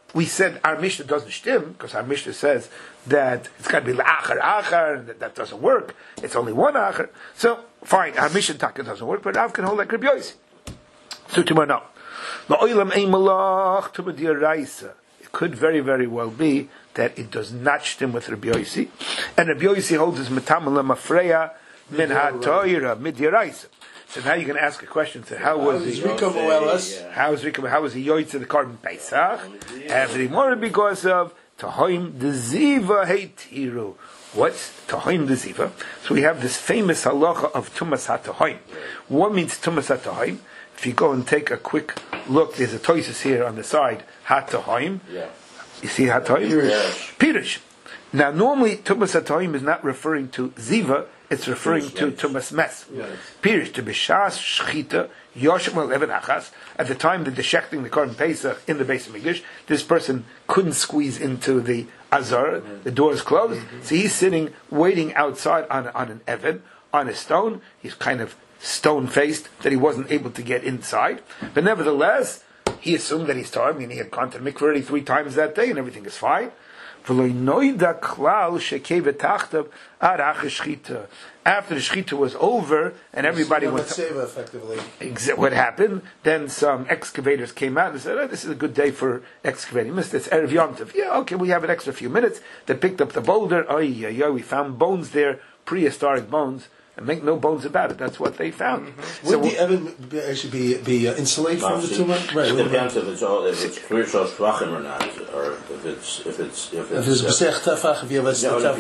we said our Mishnah doesn't stim, because our Mishnah says that it's got to be la'achar, and that doesn't work. It's only one achar. So, fine, our Mishnah taka doesn't work, but Rav can hold like Rabbi Yossi. So, tomorrow, no. La'olam ein malach to b'diraisa. It could very, very well be that it does not stim with Rabbi Yossi, and Rabbi Yossi holds his metamala mafreya min ha'toira midiraisa. So now you can ask a question. So how was he? How was he yoytz to the Korban Pesach? Every more because of Tahoim the Ziva Heitiru. What's Tahoim the Ziva? So we have this famous halacha of Tumas HaTahoim. What means Tumas HaTahoim? If you go and take a quick look, there's a toises here on the side. HaTahoim. Yeah. You see HaTahoim? Pirish. Now normally Tumas HaTahoim is not referring to Ziva. It's referring to Tumas Mes. Pirish to Bishas Shchita Yoshim Eleven Achas. At the time that they're shechting the Korban Pesach in the base of Mikdash, this person couldn't squeeze into the Azar. The door is closed, so he's sitting waiting outside on an Evan, on a stone. He's kind of stone faced that he wasn't able to get inside. But nevertheless, he assumed that he's Torah. I mean, he had gone to the mikveh already 3 times that day, and everything is fine. After the shechita was over and everybody was effectively. What happened? Then some excavators came out and said, "Oh, this is a good day for excavating. It's Erev Yom Tov. Yeah, okay, we have an extra few minutes." They picked up the boulder. We found bones there, prehistoric bones. And make no bones about it. That's what they found. Mm-hmm. Would the Evan actually be insulated from the tumor? Right. It depends if it's 3 tvachim or not, or if it's b'sech tefach. If you have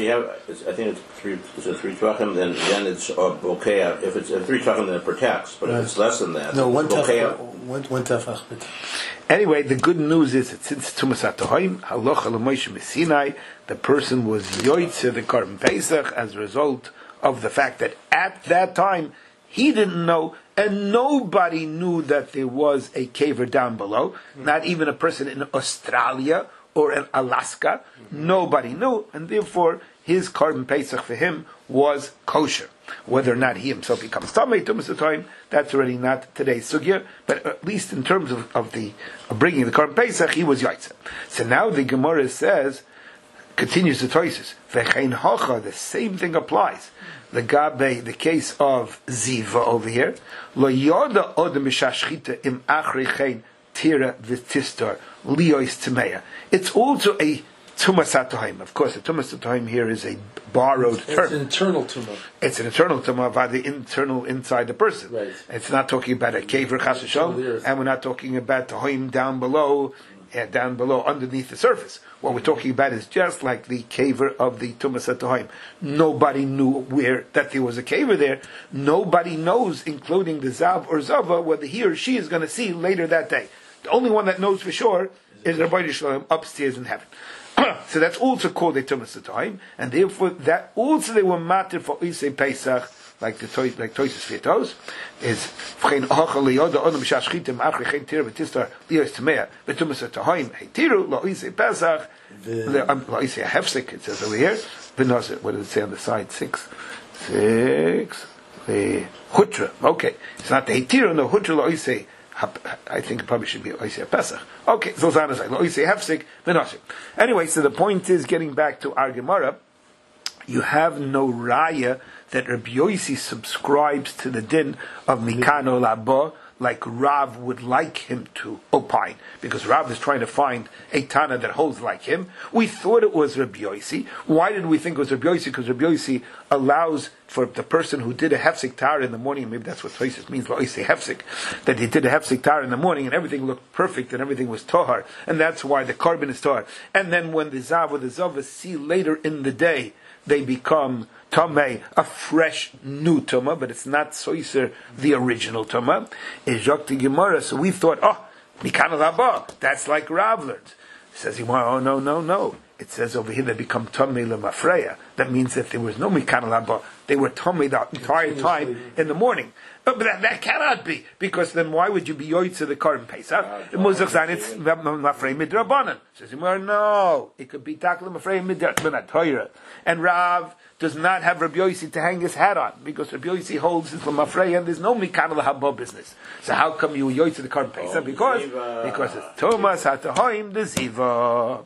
I think it's 3 tvachim. Then it's bokeh. If it's 3 tvachim, then it protects. But if it's less than that, no, one tefach. Anyway, the good news is that since Tumas HaTahoim, halacha l'Moshe Sinai, the person was yoytze the Korban Pesach as a result of the fact that at that time he didn't know, and nobody knew that there was a caver down below. Not even a person in Australia or in Alaska. Nobody knew, and therefore his Korban Pesach for him was kosher. Whether or not he himself becomes Tamei Tumas HaTahoim, that's already not today's sugya. But at least in terms of bringing the Korban Pesach, he was yaitza. So now the Gemara says, continues the Toises, V'chein hocha, the same thing applies. The Gabe, the case of Ziva over here, Lo yoda odem mishashchita im achrichein tira v'tistar liois tmeya. It's also a Tumas HaTahoim. Of course, the Tumas HaTahoim here is a borrowed term. It's an internal tumor. It's an internal tumor by the internal inside the person. Right. It's not talking about a caver chas v'shalom, and we're not talking about Tahoim down below underneath the surface. What we're talking about is just like the caver of the Tumas HaTahoim. Nobody knew that there was a caver there. Nobody knows, including the Zav or Zava, whether he or she is going to see later that day. The only one that knows for sure is Rabbi Shalom upstairs in heaven. So that's also called a Tumas HaTahoim, and therefore that also they were matter for Isei Pesach, like Toises Vietos, is V'chein hocha liyoda odom b'shashchitim achri chen tira v'tistar liyos tmeya v'tumas HaTahoim heitiru lo Isei Pesach lo Isei Hefsek, it says over here. V'nozer, what does it say on the side? 6 Hutra. Okay, it's not the heitiru, no Hutra lo Isei. I think it probably should be Oisei Pesach. Okay, so it's on the side. Oisei Hefsek v'nozer. Anyway, so the point is, getting back to our Gemara, you have no raya that Rabbi Yossi subscribes to the din of Mikano Labo, like Rav would like him to opine, because Rav is trying to find a Tana that holds like him. We thought it was Rabbi Yossi. Why did we think it was Rabbi Yossi? Because Rabbi Yossi allows for the person who did a hefsek tar in the morning, maybe that's what Toises means, Loisei hefsek, that he did a hefsek tar in the morning and everything looked perfect and everything was tohar, and that's why the carbon is tohar. And then when the Zav or the Zava see later in the day, they become Tameh, a fresh new Tumah, but it's not Soiser, the original Tumah. Is Jokti Gemara, so we thought, Mikan Rabba, that's like Rav learns. Says Gemara, no. it says over here they become Tomei Lemafreya. That means that there was no Mikanal Haba, they were Tomei the entire time in the morning. But that cannot be, because then why would you be Yoitze the Korban Pesach? Muzach Zayin, it's Mafrei Midrabanan. Says no, it could be Takla Mafrei Midrabanan. And Rav does not have Rabbi Yossi to hang his hat on, because Rabbi Yossi holds his Lemafrei and there's no Mikanal Haba business. So how come you Yoitze the Korban Pesach? Because it's Thomas Hatahoim the Ziva.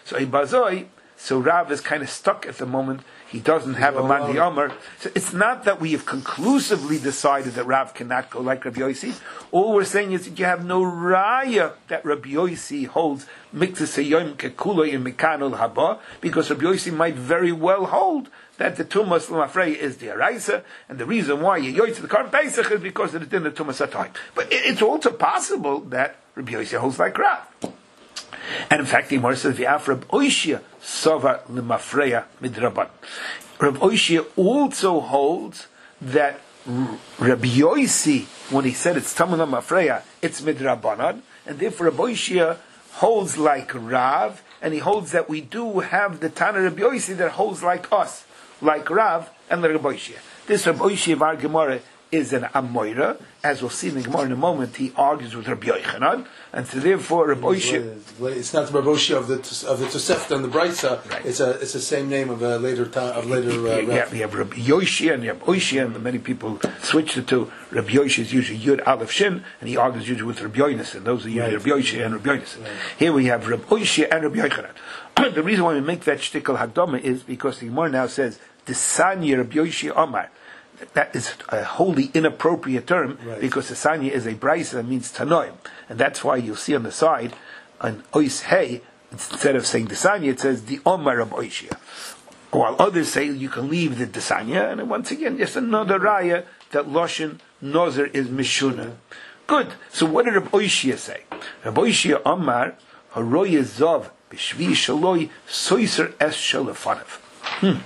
So Rav is kind of stuck at the moment. He doesn't have a Mandi Omer. So it's not that we have conclusively decided that Rav cannot go like Rabbi Yossi. All we're saying is that you have no raya that Rabbi Yossi holds Miktzah Yom Kekula in Mikanul Haba, because Rabbi Yossi might very well hold that the Tumas Lemafrei is the Araisa, and the reason why you yoitz the Korban Pesach is because of the din of Tumas Atayim. But it's also possible that Rabbi Yossi holds like Rav. And in fact, the Gemara says, "V'af Reb Oishia Sova Lemafreya Midraban." Reb Oishia also holds that Rabbi Yossi, when he said it's Tamar Lemafreya, it's Midrabanan, and therefore Reb Oishia holds like Rav, and he holds that we do have the Tana Rabbi Yossi that holds like us, like Rav and like Reb Oishia. This Reb Oishia of our Gemara is an Amoira. As we'll see in the Gemara in a moment, he argues with Rabbi Yochanan, and so therefore Rabbi Oishia. It's not the Rabbi Oishia of the Tosefta and the Brayta. Right. It's the same name of a later Rav. We have Rabbi Yoshia and Rabbi Oishia, and many people switch the two. Rabbi Yoshia is usually Yud Aleph Shin, and he argues usually with Rabbi Yonasan. Those are usually Rabbi Yoshia and Rabbi Yonasan. Right. Here we have Rabbi Oishia and Rabbi Yochanan. The reason why we make that shtickle Hagdama is because the Gemara now says the Sanya Rabbi Yoshia Omar. That is a wholly inappropriate term, right, because the Sanya is a brisa that means Tanoim. And that's why you'll see on the side, on Ois Hey, instead of saying the Sanya, it says the Omar of Oishia. While others say you can leave the Desanya, and once again, just another raya that Loshin Nozer is Mishuna. Good. So what did Rabbi Oishia say? Rabbi Oishia Omar, Haroye Zov, Bishvi Shaloi, Soiser Es Shalafanav.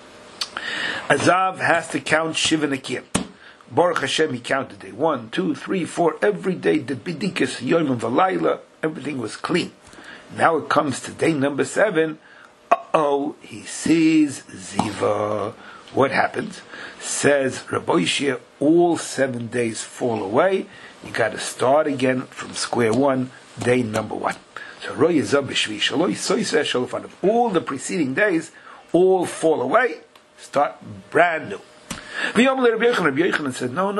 Azav has to count Shiva Nakim. Baruch Hashem, he counted day 1, 2, 3, 4. Every day the Bidikas Yom Valayla, everything was clean. Now it comes to day number 7. He sees Ziva. What happens? Says Rabbi Yishia, all 7 days fall away. You got to start again from square one, day number 1. So Roy Zav B'Shvi Shaloi Soiseh Shalofanav. All the preceding days all fall away. Start brand new. Rabbi Yochanan said, no,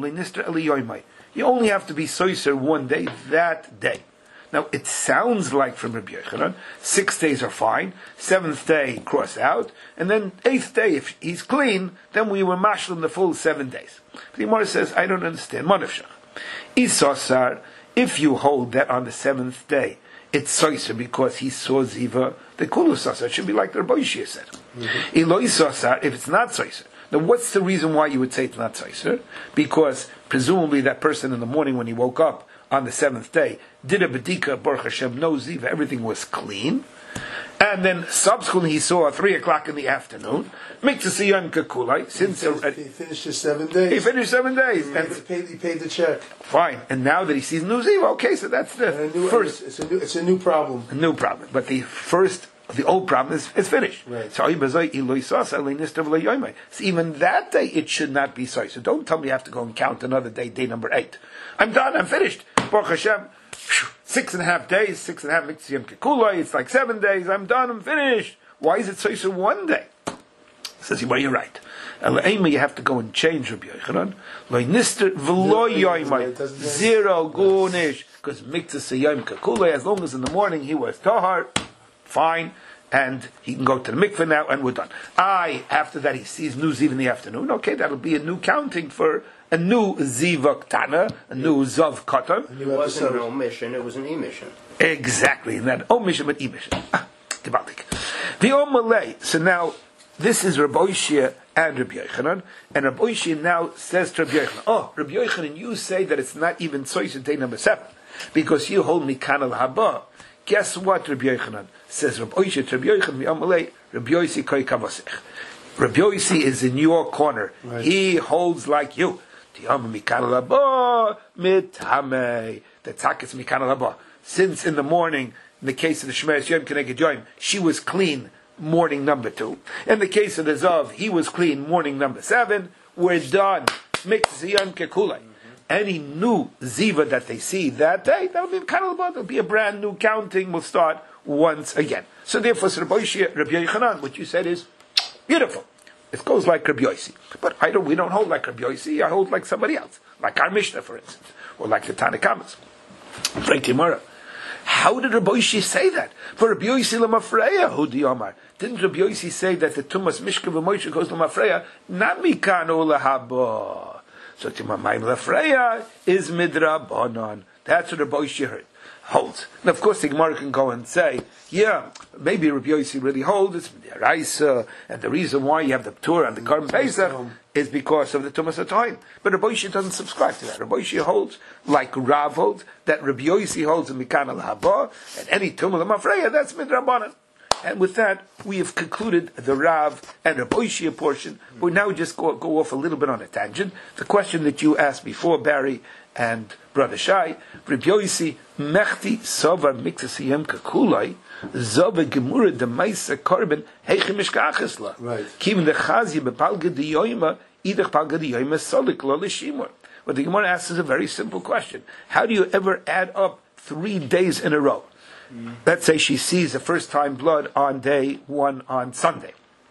you only have to be soiser one day, that day. Now, it sounds like from Rabbi Yochanan, 6 days are fine, 7th day, cross out, and then 8th day, if he's clean, then we were mashlim the full 7 days. The Gemara says, I don't understand. Manavshach. Isosar, if you hold that on the 7th day, it's soiser because he saw Ziva, the kulu sasar should be like the Rabbi Yishia said. Eloi sasar, if it's not soiser. Now what's the reason why you would say it's not soiser? Because presumably that person in the morning when he woke up on the 7th day did a bedika, Baruch Hashem, no Ziva, everything was clean. And then subsequently he saw at 3 o'clock in the afternoon, Miktasiyam Kakulai, since he finished his 7 days. He finished 7 days. He paid the check. Fine. And now that he sees new Ziva, okay, so that's the first. It's a new problem. A new problem. But the old problem is finished. Right. So even that day it should not be so. So don't tell me you have to go and count another day, day number 8. I'm done, I'm finished. Baruch Hashem, 6.5 days, 6.5 Mitzvah Kekula, it's like 7 days, I'm done, I'm finished. Why is it so one day? Says he, well, you're right. You have to go and change Rabbi Yochanan. Zero gunish, because Mitzvah Yom Kekula, as long as in the morning he was tahar, fine, and he can go to the mikveh now, and we're done. After that he sees new Ziv in the afternoon, okay, that'll be a new counting for a new Ziva Ktana, a new Zav Katan. It wasn't an omission, it was an emission. Exactly, not omission, but emission. The Omalei. So now, this is Rabbi Yishia and Rabbi Yochanan, and Rabbi Yishia now says to Rabbi Yochanan, Rabbi Yochanan, you say that it's not even Tzoyis day number 7, because you hold Mikan al-Haba. Guess what, Rabbi Yochanan? Says Rabbi Yishia to Rabbi Yochanan, Rabbi Yossi koi kavasech. Rabbi Yossi is in your corner. Right. He holds like you. The takas mikan al-haba. Since in the morning in the case of the Shemeres Yom Keneged Yom, she was clean morning number 2. In the case of the Zav, he was clean morning number 7. We're done. Miktzah Yom Kekulai. Any new Ziva that they see that day, that'll be that'll be a brand new counting, will start once again. So therefore, Rabbi Yochanan, what you said is beautiful. It goes like Rabbi Yossi. But we don't hold like Rabbi Yossi, I hold like somebody else. Like our Mishnah, for instance. Or like the Tanakamas. Frank Gemara. How did Rabbi Yossi say that? For Rabbi Yossi Lamafreya, Hudi Omar. Didn't Rabbi Yossi say that the Tumas Mishka v'Moshe goes Lamafreya? Not Mikano Lahaba. So Timamayim Lafreya is Midrabanon. That's what Rabbi Yossi heard. Holds. And of course the Gemara can go and say, yeah, maybe Rabbi Yossi really holds, it's Midiraisa, and the reason why you have the Ptur and the Karm Pesach is because of the Tumas HaToim. But Rabbi Yossi doesn't subscribe to that. Rabbi Yossi holds, like Rav holds, that Rabbi Yossi holds in Mikan al-Haba, and any Tumah Lamafreya, that's Midrabanan. And with that, we have concluded the Rav and Rabbi Yossi portion. We now just go off a little bit on a tangent. The question that you asked before, Barry and Brother Shai, Rabbi Yossi, Mechti Sovar Miksasiyem Kakulai, Zova Gemura Demaisa Korban, Heichim Mishkachesla. Right. Kim the Chazi Bepalga de Yoima, Idach Palga de Yoima Solik Lo Lishimur. What the Gemara asks is a very simple question. How do you ever add up 3 days in a row? Let's say she sees the first time blood on day 1 on Sunday.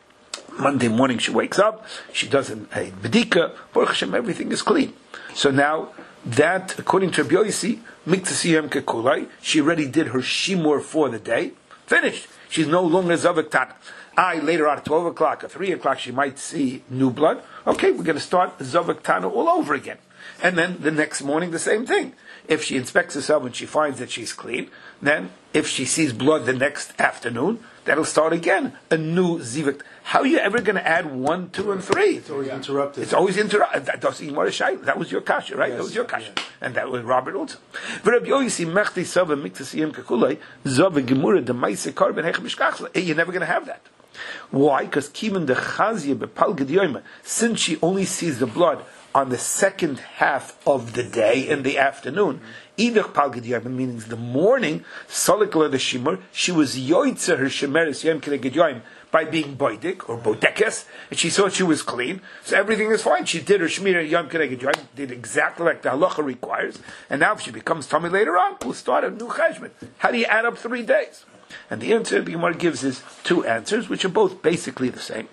Monday morning she wakes up, she does a bedika, Baruch Hashem, everything is clean. So now, that, according to Rabbi Yossi, Miktasiyem Kekulai, she already did her shimur for the day, finished. She's no longer Zavak Tana. Later on at 12 o'clock or 3 o'clock she might see new blood. Okay, we're going to start Zavak Tana all over again. And then the next morning the same thing. If she inspects herself and she finds that she's clean, then if she sees blood the next afternoon, that'll start again, a new Zivik. How are you ever going to add 1, 2, and 3? It's always interrupted. It's always interrupted. That was your kasha, right? Yes, that was your kasha. yeah. And that was Robert also. You're never going to have that. Why? Because since she only sees the blood on the second half of the day in the afternoon, either Palgad meaning the morning, Salikla the Shimur, she was Yoitza her Shemeres Yom Keneged Yom by being Boidik or Bodekes, and she thought she was clean, so everything is fine. She did her Shemir Yom Keneged Yom, did exactly like the halacha requires, and now if she becomes tummy later on, we'll start a new cheshbon. How do you add up 3 days? And the answer the Gemara gives is 2 answers, which are both basically the same.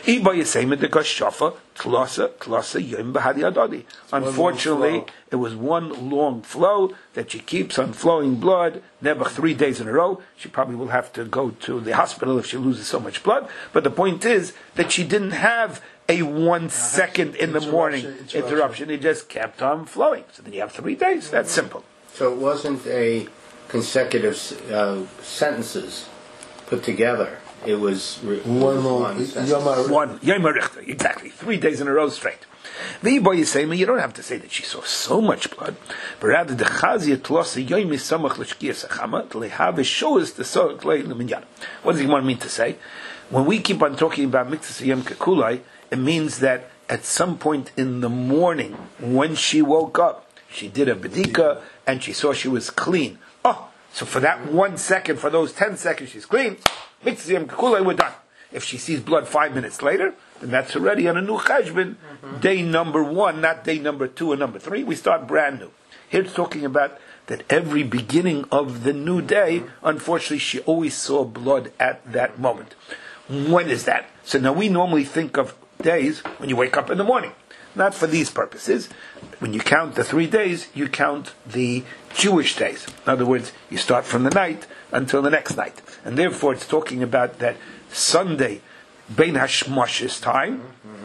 Unfortunately, it was one long flow that she keeps on flowing blood, never 3 days in a row. She probably will have to go to the hospital if she loses so much blood. But the point is that she didn't have a 1 second in the morning interruption. It just kept on flowing. So then you have 3 days. That's simple. So it wasn't a consecutive sentences put together. It was one long sentence. One Yom Richter, exactly 3 days in a row straight. You don't have to say that she saw so much blood, but rather the Chazia Tlosa Yom Samach L'Shkiyas Achama L'Have shows the Sorek L'Minyan. What does he want me to say? When we keep on talking about Miktzah Yom Kekulai, it means that at some point in the morning, when she woke up, she did a bedika and she saw she was clean. Oh, so for that 1 second, for those 10 seconds, she's clean. Miktzah Yom Kekulai, we're done. If she sees blood 5 minutes later, then that's already on a new cheshbon, day number 1, not day number 2 and number 3. We start brand new. Here it's talking about that every beginning of the new day, unfortunately, she always saw blood at that moment. When is that? So now we normally think of days when you wake up in the morning. Not for these purposes. When you count the 3 days, you count the Jewish days. In other words, you start from the night until the next night. And therefore it's talking about that Sunday, Bein Hashmoshes time,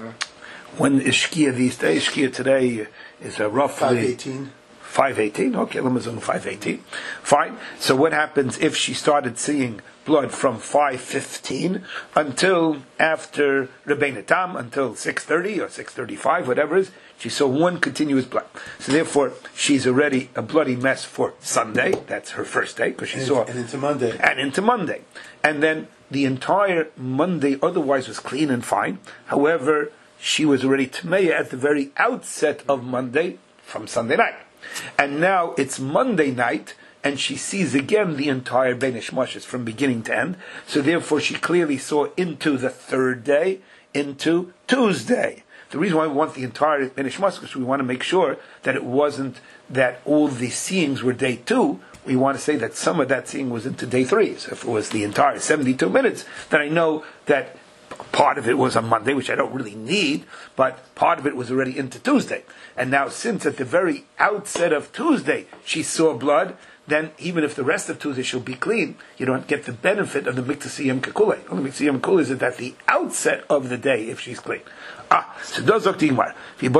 when is Shkia these days? Shkia today is roughly 5:18. Okay, Lamazon 5:18. Fine. So what happens if she started seeing blood from 5:15 until after Rebbeinu Tam, until 6:30 or 6:35, whatever it is? She saw one continuous blood. So therefore, she's already a bloody mess for Sunday. That's her first day because she saw. And into Monday. And into Monday. And then the entire Monday otherwise was clean and fine. However, she was already Tameya at the very outset of Monday from Sunday night. And now it's Monday night, and she sees again the entire Benish Moshes from beginning to end. So therefore she clearly saw into the third day, into Tuesday. The reason why we want the entire Benish Moshes is because we want to make sure that it wasn't that all the seeings were day 2. We want to say that some of that seeing was into day 3. So if it was the entire 72 minutes, then I know that part of it was on Monday, which I don't really need, but part of it was already into Tuesday. And now since at the very outset of Tuesday she saw blood, then even if the rest of Tuesday she'll be clean, you don't get the benefit of the Miktasiyam Kakule. The Miktasiyam Kakule is at the outset of the day if she's clean. So does Dr. Imar.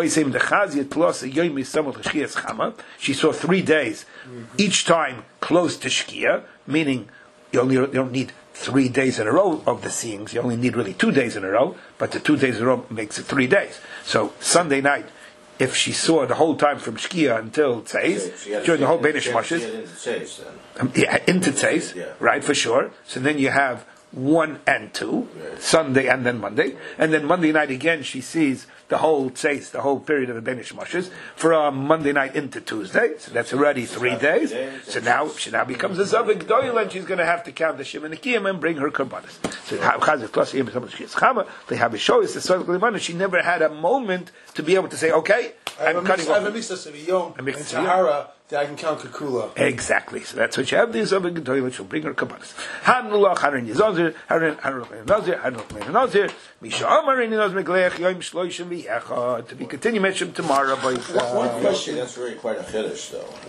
She saw 3 days, each time close to Shkia, meaning you don't need 3 days in a row of the seeings, you only need really 2 days in a row, but the 2 days in a row makes it 3 days. So Sunday night, if she saw the whole time from Shkia until Tzeis, during the whole Benish Moshes, into Tzeis, right, for sure. So then you have 1 and 2, Sunday and then Monday, and then Monday night again she sees the whole Tzeis, the whole period of the Benish Moshes, from Monday night into Tuesday, so that's already 3 days. So now she becomes a Zavik Doyle, and she's going to have to count the Shem and the Kiyam and bring her Karbanis. So they have a show, it's the Soil Klimana. She never had a moment to be able to say, okay, I'm cutting off. I have a Misa Sevillon and Tahara that I can count Kakula. Exactly. So that's what you have. These Zavik Doyle, she'll bring her Karbanis. Hanullah, Haran Yizazir, Haran Nazir, Haran Nazir, Misha Amarin Nazir Meglech, Yom Shloishim, to be continued mentioned tomorrow. One question. That's really quite a finish, though.